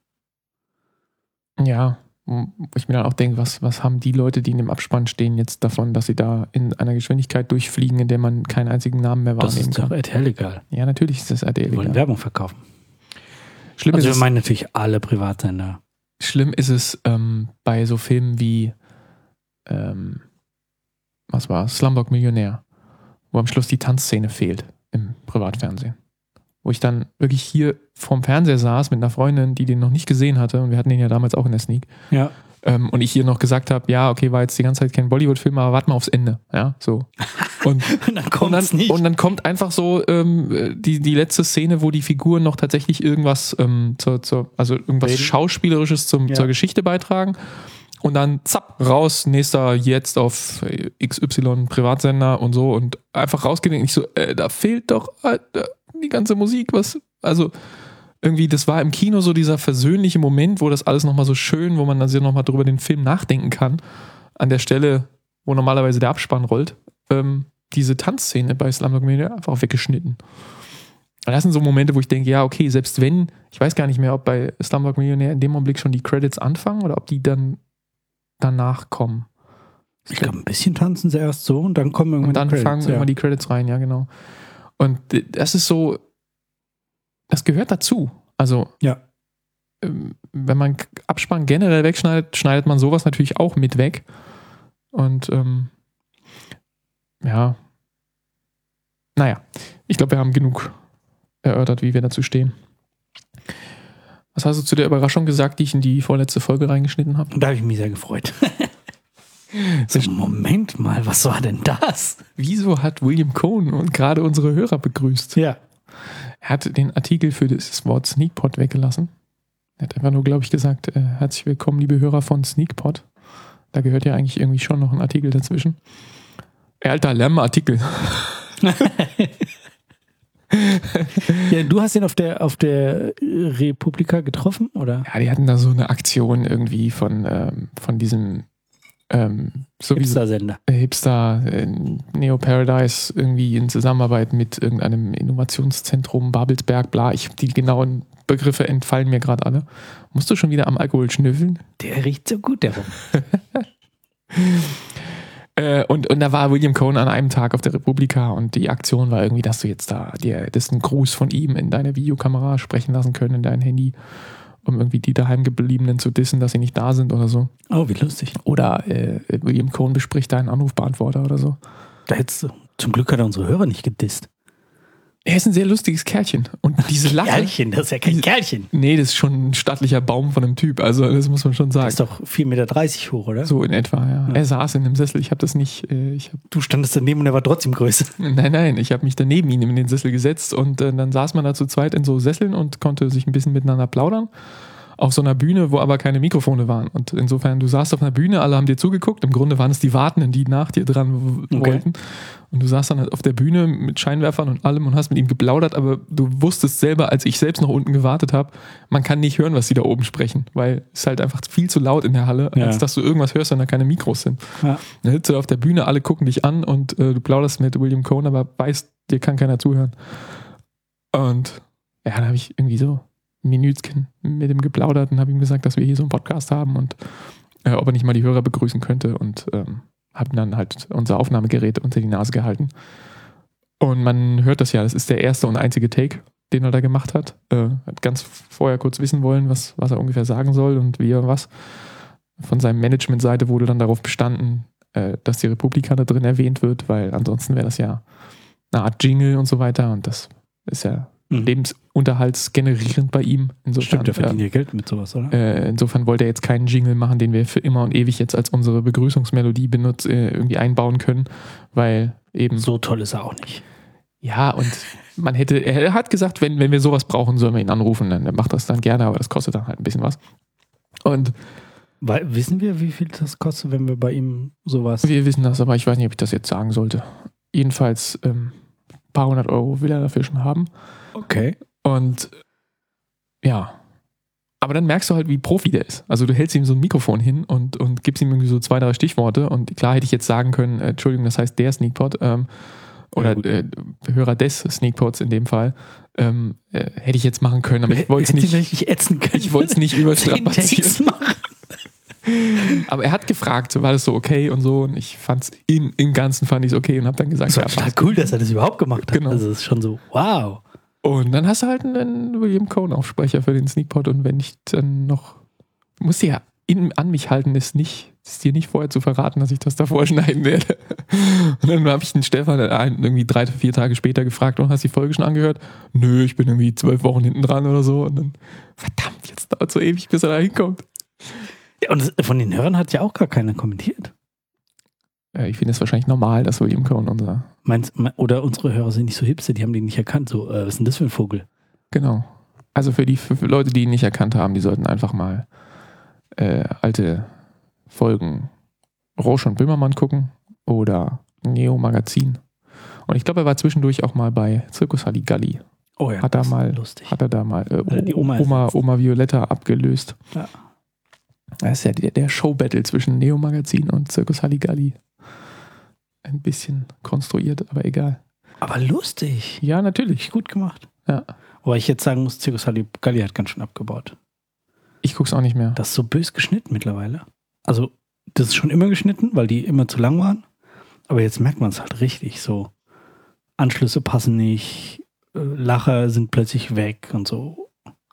Ja, wo ich mir dann auch denke, was, was haben die Leute, die in dem Abspann stehen, jetzt davon, dass sie da in einer Geschwindigkeit durchfliegen, in der man keinen einzigen Namen mehr Das wahrnehmen ist doch kann. R T L egal. Ja, natürlich ist das R T L Die wollen egal. Werbung verkaufen. Schlimm Also ist wir es, meinen natürlich alle Privatsender. schlimm ist es ähm, bei so Filmen wie ähm, was war Slumdog Millionär, wo am Schluss die Tanzszene fehlt im Privatfernsehen. Wo ich dann wirklich hier vorm Fernseher saß mit einer Freundin, die den noch nicht gesehen hatte und wir hatten den ja damals auch in der Sneak. Ja. Ähm, und ich hier noch gesagt habe, ja, okay, war jetzt die ganze Zeit kein Bollywood-Film, aber warte mal aufs Ende. Ja, so. Und, Und dann und, kommt's dann, nicht. und dann kommt einfach so ähm, die, die letzte Szene, wo die Figuren noch tatsächlich irgendwas ähm, zur, zur, also irgendwas Reden. Schauspielerisches zum, Ja. zur Geschichte beitragen. Und dann zapp, raus, nächster jetzt auf X Y Privatsender und so und einfach rausgehen und ich so, äh, da fehlt doch äh, die ganze Musik, was, also irgendwie, das war im Kino so dieser versöhnliche Moment, wo das alles nochmal so schön, wo man dann sich nochmal drüber den Film nachdenken kann, an der Stelle, wo normalerweise der Abspann rollt, ähm, diese Tanzszene bei Slumdog Millionär einfach weggeschnitten. Und das sind so Momente, wo ich denke, ja, okay, selbst wenn, ich weiß gar nicht mehr, ob bei Slumdog Millionär in dem Augenblick schon die Credits anfangen oder ob die dann danach kommen. Ich glaube, ein bisschen tanzen sie erst so und dann kommen irgendwann Und dann die Credits, fangen ja. irgendwann die Credits rein, ja, genau. Und das ist so, das gehört dazu. Also, Ja. ähm, wenn man Abspann generell wegschneidet, schneidet man sowas natürlich auch mit weg. Und ähm, ja, naja, ich glaube, wir haben genug erörtert, wie wir dazu stehen. Was hast du zu der Überraschung gesagt, die ich in die vorletzte Folge reingeschnitten habe? Und da habe ich mich sehr gefreut. So, Moment mal, was war denn das? Wieso hat William Cohn und gerade unsere Hörer begrüßt? Ja. Er hat den Artikel für das Wort Sneakpot weggelassen. Er hat einfach nur, glaube ich, gesagt, äh, herzlich willkommen, liebe Hörer von Sneakpot. Da gehört ja eigentlich irgendwie schon noch ein Artikel dazwischen. Alter, Lärm-Artikel. Ja, du hast ihn auf der, auf der Republika getroffen, oder? Ja, die hatten da so eine Aktion irgendwie von, ähm, von diesem ähm, so Hipster-Sender. Wie Hipster, äh, Neo Paradise irgendwie in Zusammenarbeit mit irgendeinem Innovationszentrum, Babelsberg, bla. Ich, die genauen Begriffe entfallen mir gerade alle. Musst du schon wieder am Alkohol schnüffeln? Der riecht so gut, der Rum. äh, und, und da war William Cohn an einem Tag auf der Republika und die Aktion war irgendwie, dass du jetzt da dir das ist ein Gruß von ihm in deine Videokamera sprechen lassen können, in dein Handy, um irgendwie die daheimgebliebenen zu dissen, dass sie nicht da sind oder so. Oh, wie lustig. Oder äh, William Cohn bespricht deinen Anrufbeantworter oder so. Da hättest du, zum Glück hat er unsere Hörer nicht gedisst. Er ist ein sehr lustiges Kerlchen. Und diese Lache. Kerlchen, das ist ja kein Kerlchen. Nee, das ist schon ein stattlicher Baum von einem Typ. Also, das muss man schon sagen. Das ist doch vier Meter dreißig hoch, oder? So in etwa, ja. ja. Er saß in einem Sessel. Ich habe das nicht. Äh, ich hab, du standest daneben und er war trotzdem größer. Nein, nein. Ich habe mich daneben ihn in den Sessel gesetzt und äh, dann saß man da zu zweit in so Sesseln und konnte sich ein bisschen miteinander plaudern. Auf so einer Bühne, wo aber keine Mikrofone waren. Und insofern, du saßt auf einer Bühne, alle haben dir zugeguckt. Im Grunde waren es die Wartenden, die nach dir dran w- okay. wollten. Und du saßt dann halt auf der Bühne mit Scheinwerfern und allem und hast mit ihm geplaudert, aber du wusstest selber, als ich selbst noch unten gewartet habe, man kann nicht hören, was sie da oben sprechen, weil es halt einfach viel zu laut in der Halle, ja. als dass du irgendwas hörst, wenn da keine Mikros sind. Ja. Dann sitzt du auf der Bühne, alle gucken dich an und äh, du plauderst mit William Cohn, aber weißt, dir kann keiner zuhören. Und ja, dann habe ich irgendwie so Minütchen mit ihm geplaudert und habe ihm gesagt, dass wir hier so einen Podcast haben und äh, ob er nicht mal die Hörer begrüßen könnte und ähm, habe dann halt unser Aufnahmegerät unter die Nase gehalten. Und man hört das ja, das ist der erste und einzige Take, den er da gemacht hat. Äh, hat ganz vorher kurz wissen wollen, was, was er ungefähr sagen soll und wie er was. Von seinem Managementseite wurde dann darauf bestanden, äh, dass die Republika da drin erwähnt wird, weil ansonsten wäre das ja eine Art Jingle und so weiter und das ist ja mhm. lebensunterhaltsgenerierend bei ihm. Insofern, Stimmt, der verdient ja Geld mit sowas, oder? Äh, insofern wollte er jetzt keinen Jingle machen, den wir für immer und ewig jetzt als unsere Begrüßungsmelodie benutzt, äh, irgendwie einbauen können, weil eben... So toll ist er auch nicht. Ja, und man hätte, er hat gesagt, wenn, wenn wir sowas brauchen, sollen wir ihn anrufen, dann macht das dann gerne, aber das kostet dann halt ein bisschen was. Und weil, wissen wir, wie viel das kostet, wenn wir bei ihm sowas... Wir wissen das, aber ich weiß nicht, ob ich das jetzt sagen sollte. Jedenfalls ähm, ein paar hundert Euro will er dafür schon haben. Okay. Und ja, aber dann merkst du halt, wie Profi der ist. Also du hältst ihm so ein Mikrofon hin und, und gibst ihm irgendwie so zwei, drei Stichworte und klar hätte ich jetzt sagen können, äh, Entschuldigung, das heißt der Sneakpot ähm, oder ja, äh, Hörer des Sneakpots in dem Fall, ähm, äh, hätte ich jetzt machen können, aber ich wollte es nicht, nicht ätzen können. ich wollte es nicht überstrapazieren. Aber er hat gefragt, war das so okay und so und ich fand es im, im Ganzen fand ich es okay und habe dann gesagt, das war ja, total cool, dass er das überhaupt gemacht hat. Genau. Also es ist schon so, wow. Und dann hast du halt einen William Cohn-Aufsprecher für den Sneakpot und wenn ich dann noch, du musst dir ja in, an mich halten, ist nicht, ist dir nicht vorher zu verraten, dass ich das davor schneiden werde. Und dann habe ich den Stefan irgendwie drei, vier Tage später gefragt, und hast du die Folge schon angehört? Nö, ich bin irgendwie zwölf Wochen hinten dran oder so. Und dann, verdammt, jetzt dauert es so ewig, bis er da hinkommt. Ja, und von den Hörern hat ja auch gar keiner kommentiert. Ja, ich finde es wahrscheinlich normal, dass William Cohn unser... Meinst, oder unsere Hörer sind nicht so hipster, die haben den nicht erkannt. So, äh, was ist denn das für ein Vogel? Genau. Also für die für, für Leute, die ihn nicht erkannt haben, die sollten einfach mal äh, alte Folgen Rausch und Böhmermann gucken oder Neo Magazin. Und ich glaube, er war zwischendurch auch mal bei Circus Halligalli. Oh ja, hat er mal, lustig. Hat er da mal äh, Weil die Oma, Oma, Oma Violetta abgelöst. Ja. Das ist ja der, der Show-Battle zwischen Neo Magazin und Circus Halligalli. Ein bisschen konstruiert, aber egal. Aber lustig. Ja, natürlich. Gut gemacht. Ja. Wobei ich jetzt sagen muss, Circus Halligalli hat ganz schön abgebaut. Ich guck's auch nicht mehr. Das ist so bös geschnitten mittlerweile. Also, das ist schon immer geschnitten, weil die immer zu lang waren. Aber jetzt merkt man es halt richtig so. Anschlüsse passen nicht, Lacher sind plötzlich weg und so.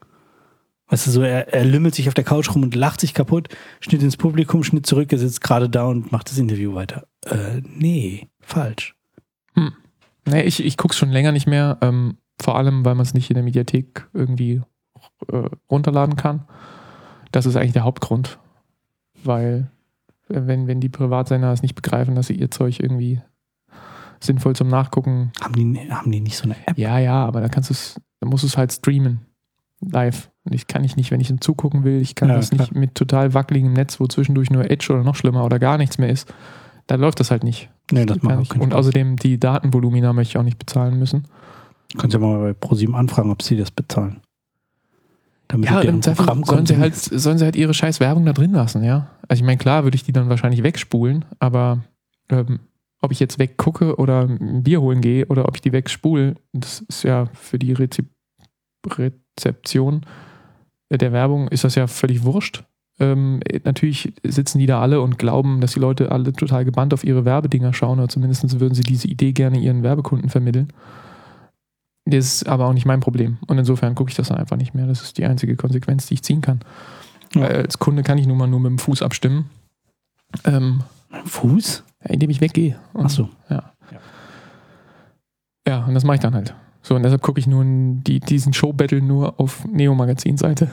Weißt du, so er, er lümmelt sich auf der Couch rum und lacht sich kaputt, Schnitt ins Publikum, Schnitt zurück, er sitzt gerade da und macht das Interview weiter. Äh, nee, falsch. Hm. Nee, ich, ich guck's schon länger nicht mehr, ähm, vor allem, weil man es nicht in der Mediathek irgendwie äh, runterladen kann. Das ist eigentlich der Hauptgrund. Weil, wenn, wenn die Privatsender es nicht begreifen, dass sie ihr Zeug irgendwie sinnvoll zum Nachgucken. Haben die, haben die nicht so eine App? Ja, ja, aber da kannst du es, da musst du es halt streamen. Live. Und ich kann ich nicht, wenn ich ihm zugucken will, ich kann ja, das nicht klar. mit total wackeligem Netz, wo zwischendurch nur Edge oder noch schlimmer oder gar nichts mehr ist. Da läuft das halt nicht. Nee, das macht auch ich. keinen Und Spaß. außerdem die Datenvolumina möchte ich auch nicht bezahlen müssen. Kannst ja mal bei ProSieben anfragen, ob sie das bezahlen. Damit Ja, du deren im Zweifel Programm sollen sie halt, konsumierst. sollen sie halt ihre scheiß Werbung da drin lassen, ja. Also ich meine, klar würde ich die dann wahrscheinlich wegspulen, aber ähm, ob ich jetzt weggucke oder ein Bier holen gehe oder ob ich die wegspule, das ist ja für die Rezep- Rezeption der Werbung ist das ja völlig wurscht. Ähm, natürlich sitzen die da alle und glauben, dass die Leute alle total gebannt auf ihre Werbedinger schauen oder zumindest würden sie diese Idee gerne ihren Werbekunden vermitteln. Das ist aber auch nicht mein Problem. Und insofern gucke ich das dann einfach nicht mehr. Das ist die einzige Konsequenz, die ich ziehen kann. Ja. Weil als Kunde kann ich nun mal nur mit dem Fuß abstimmen. Ähm, Fuß? Ja, indem ich weggehe. Und, Ach so. Ja. ja. Ja, und das mache ich dann halt. So, und deshalb gucke ich nun die, diesen Show-Battle nur auf Neo-Magazin-Seite.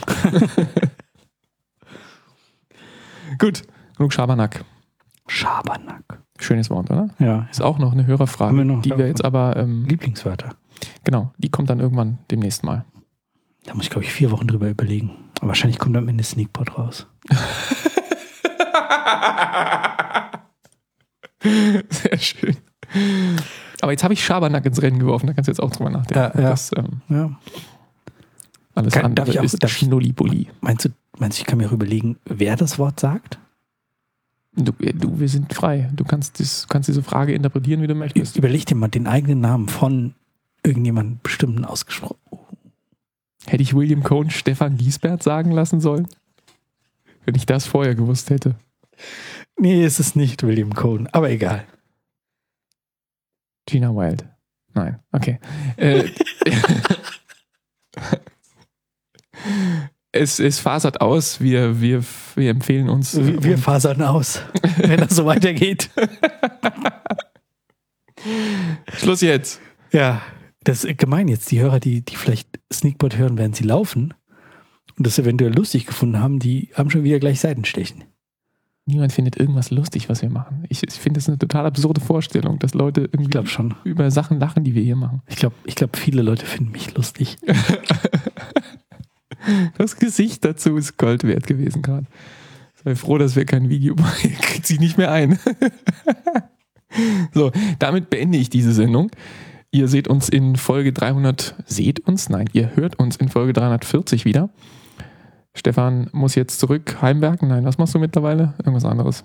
Gut, genug Schabernack. Schabernack. Schönes Wort, oder? Ja. Ist auch noch eine Hörerfrage, wir noch, die wir jetzt aber... Ähm, Lieblingswörter. Genau, die kommt dann irgendwann demnächst mal. Da muss ich, glaube ich, vier Wochen drüber überlegen. Aber wahrscheinlich kommt am Ende Sneakpot raus. Sehr schön. Aber jetzt habe ich Schabernack ins Rennen geworfen, da kannst du jetzt auch drüber nachdenken. Ja, ja. Das, ähm, ja. Alles kann, andere darf ich auch, ist darf Schnullibulli. Meinst du, meinst du, ich kann mir auch überlegen, wer das Wort sagt? Du, du, wir sind frei. Du kannst, das, kannst diese Frage interpretieren, wie du möchtest. Überleg dir mal den eigenen Namen von irgendjemandem bestimmten ausgesprochen. Hätte ich William Cohn Stefan Giesbert sagen lassen sollen? Wenn ich das vorher gewusst hätte. Nee, es ist nicht William Cohn, aber egal. Gina Wild. Nein, okay. Äh, es, es fasert aus. Wir, wir, wir empfehlen uns. Wir, wir fasern aus, wenn das so weitergeht. Schluss jetzt. Ja, das ist gemein jetzt. Die Hörer, die, die vielleicht Sneakpot hören, während sie laufen und das eventuell lustig gefunden haben, die haben schon wieder gleich Seitenstechen. Niemand findet irgendwas lustig, was wir machen. Ich, ich finde das eine total absurde Vorstellung, dass Leute irgendwie ich schon. über Sachen lachen, die wir hier machen. Ich glaube, ich glaub, viele Leute finden mich lustig. Das Gesicht dazu ist Gold wert gewesen gerade. Sei froh, dass wir kein Video machen. Kriegt sich nicht mehr ein. So, damit beende ich diese Sendung. Ihr seht uns in Folge dreihundert. Seht uns? Nein, ihr hört uns in Folge dreihundertvierzig wieder. Stefan muss jetzt zurück heimwerken. Nein, was machst du mittlerweile? Irgendwas anderes.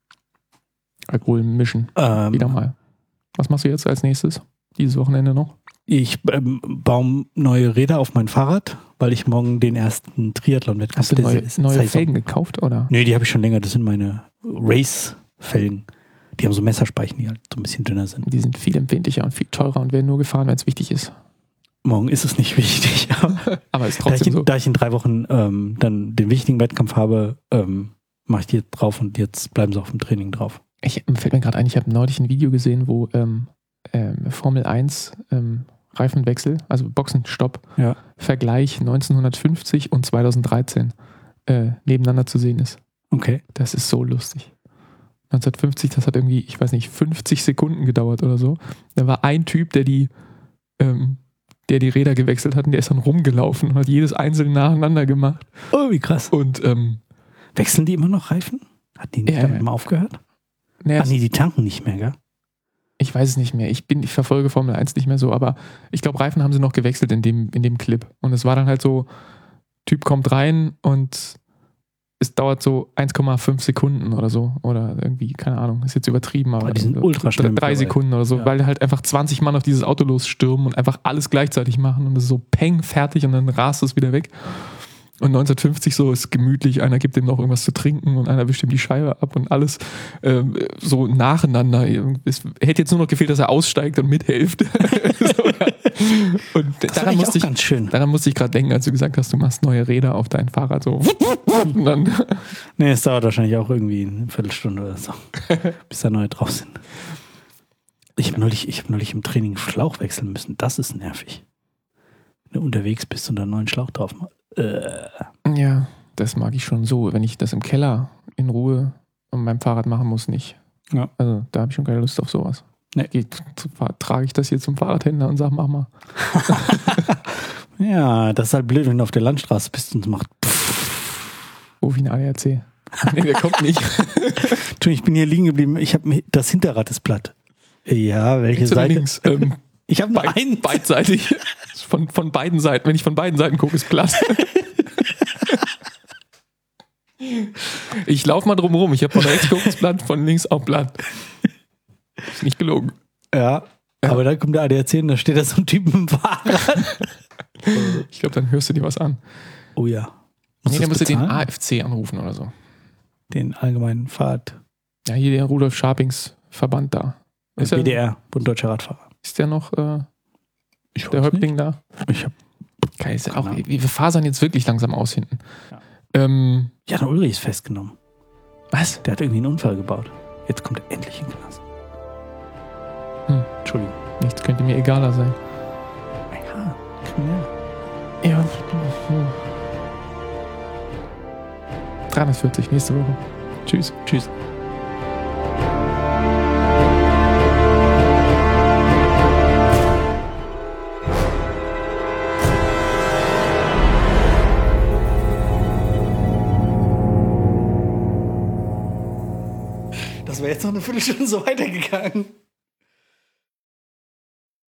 Alkohol mischen. Ähm, Wieder mal. Was machst du jetzt als nächstes? Dieses Wochenende noch? Ich ähm, baue neue Räder auf mein Fahrrad, weil ich morgen den ersten Triathlon-Wettkampf... Hast du neue, neue Felgen gekauft, oder? Nee, die habe ich schon länger. Das sind meine Race-Felgen. Die haben so Messerspeichen, die halt so ein bisschen dünner sind. Die sind viel empfindlicher und viel teurer und werden nur gefahren, wenn es wichtig ist. Morgen ist es nicht wichtig. Aber, aber ist da, trotzdem ich in, so. Da ich in drei Wochen ähm, dann den wichtigen Wettkampf habe, ähm, mache ich die jetzt drauf und jetzt bleiben sie auf dem Training drauf. Ich, fällt mir gerade ein, ich habe neulich ein Video gesehen, wo ähm, ähm, Formel eins ähm, Reifenwechsel, also Boxenstopp, ja. Vergleich neunzehnhundertfünfzig und zweitausenddreizehn äh, nebeneinander zu sehen ist. Okay. Das ist so lustig. neunzehnhundertfünfzig, das hat irgendwie, ich weiß nicht, fünfzig Sekunden gedauert oder so. Da war ein Typ, der die ähm, der die Räder gewechselt hat und der ist dann rumgelaufen und hat jedes einzelne nacheinander gemacht. Oh, wie krass. Und ähm, wechseln die immer noch Reifen? Hat die nicht äh, damit mal aufgehört? Nee, ah nee, die tanken nicht mehr, gell? Ich weiß es nicht mehr. Ich bin, ich verfolge Formel eins nicht mehr so, aber ich glaube, Reifen haben sie noch gewechselt in dem, in dem Clip. Und es war dann halt so, Typ kommt rein und es dauert so eins Komma fünf Sekunden oder so. Oder irgendwie, keine Ahnung, ist jetzt übertrieben, aber die sind so ultra schnell. Drei Sekunden oder so, ja. Weil halt einfach zwanzig Mann auf dieses Auto losstürmen und einfach alles gleichzeitig machen und es ist so peng, fertig und dann rast es wieder weg. Und neunzehnhundertfünfzig so ist gemütlich, einer gibt dem noch irgendwas zu trinken und einer wischt ihm die Scheibe ab und alles ähm, so nacheinander. Es hätte jetzt nur noch gefehlt, dass er aussteigt und mithilft. So, ja. Und das daran musste, ich, ganz schön. daran musste ich gerade denken, als du gesagt hast, du machst neue Räder auf dein Fahrrad. So. Und dann nee, es dauert wahrscheinlich auch irgendwie eine Viertelstunde oder so, bis da neue drauf sind. Ich habe neulich, ich hab neulich im Training einen Schlauch wechseln müssen. Das ist nervig. Wenn du unterwegs bist und einen neuen Schlauch drauf machst. Äh. Ja, das mag ich schon so. Wenn ich das im Keller in Ruhe an meinem Fahrrad machen muss, nicht. Ja. Also da habe ich schon keine Lust auf sowas. Nee. Geht, trage ich das hier zum Fahrradhändler und sage, mach mal. Ja, das ist halt blöd, wenn du auf der Landstraße bist und es macht Ruf ihn A D A C. Nee, der kommt nicht. Ich bin hier liegen geblieben. Ich habe das Hinterrad ist platt. Ja, welche Links oder Seite? links? Ähm, ich habe nur Beid, einen. Beidseitig. Von, von beiden Seiten. Wenn ich von beiden Seiten gucke, ist platt. Ich laufe mal drum rum. Ich habe von rechts kurzes Blatt, von links auch Blatt. Ist nicht gelogen. Ja, ja. Aber dann kommt der A D A C und da steht da so ein Typ mit dem Fahrrad. Ich glaube, dann hörst du dir was an. Oh ja. Nee, dann musst du den A F C anrufen oder so. Den allgemeinen Fahrt. Ja, hier der Rudolf Scharpings Verband da. Ist B D R, Bund Deutscher Radfahrer. Ist der noch äh, ich der Häuptling da? Ich hab Geil, ist ja auch, wir fasern jetzt wirklich langsam aus hinten. Ja. Ähm, Jan Ulrich ist festgenommen. Was? Der hat irgendwie einen Unfall gebaut. Jetzt kommt er endlich in den Knast. Hm. Entschuldigung. Nichts könnte mir egaler sein. Ja, kriminell. Ja. Hm. dreihundertvierzig nächste Woche. Tschüss. Tschüss. Das wäre jetzt noch eine Viertelstunde so weitergegangen.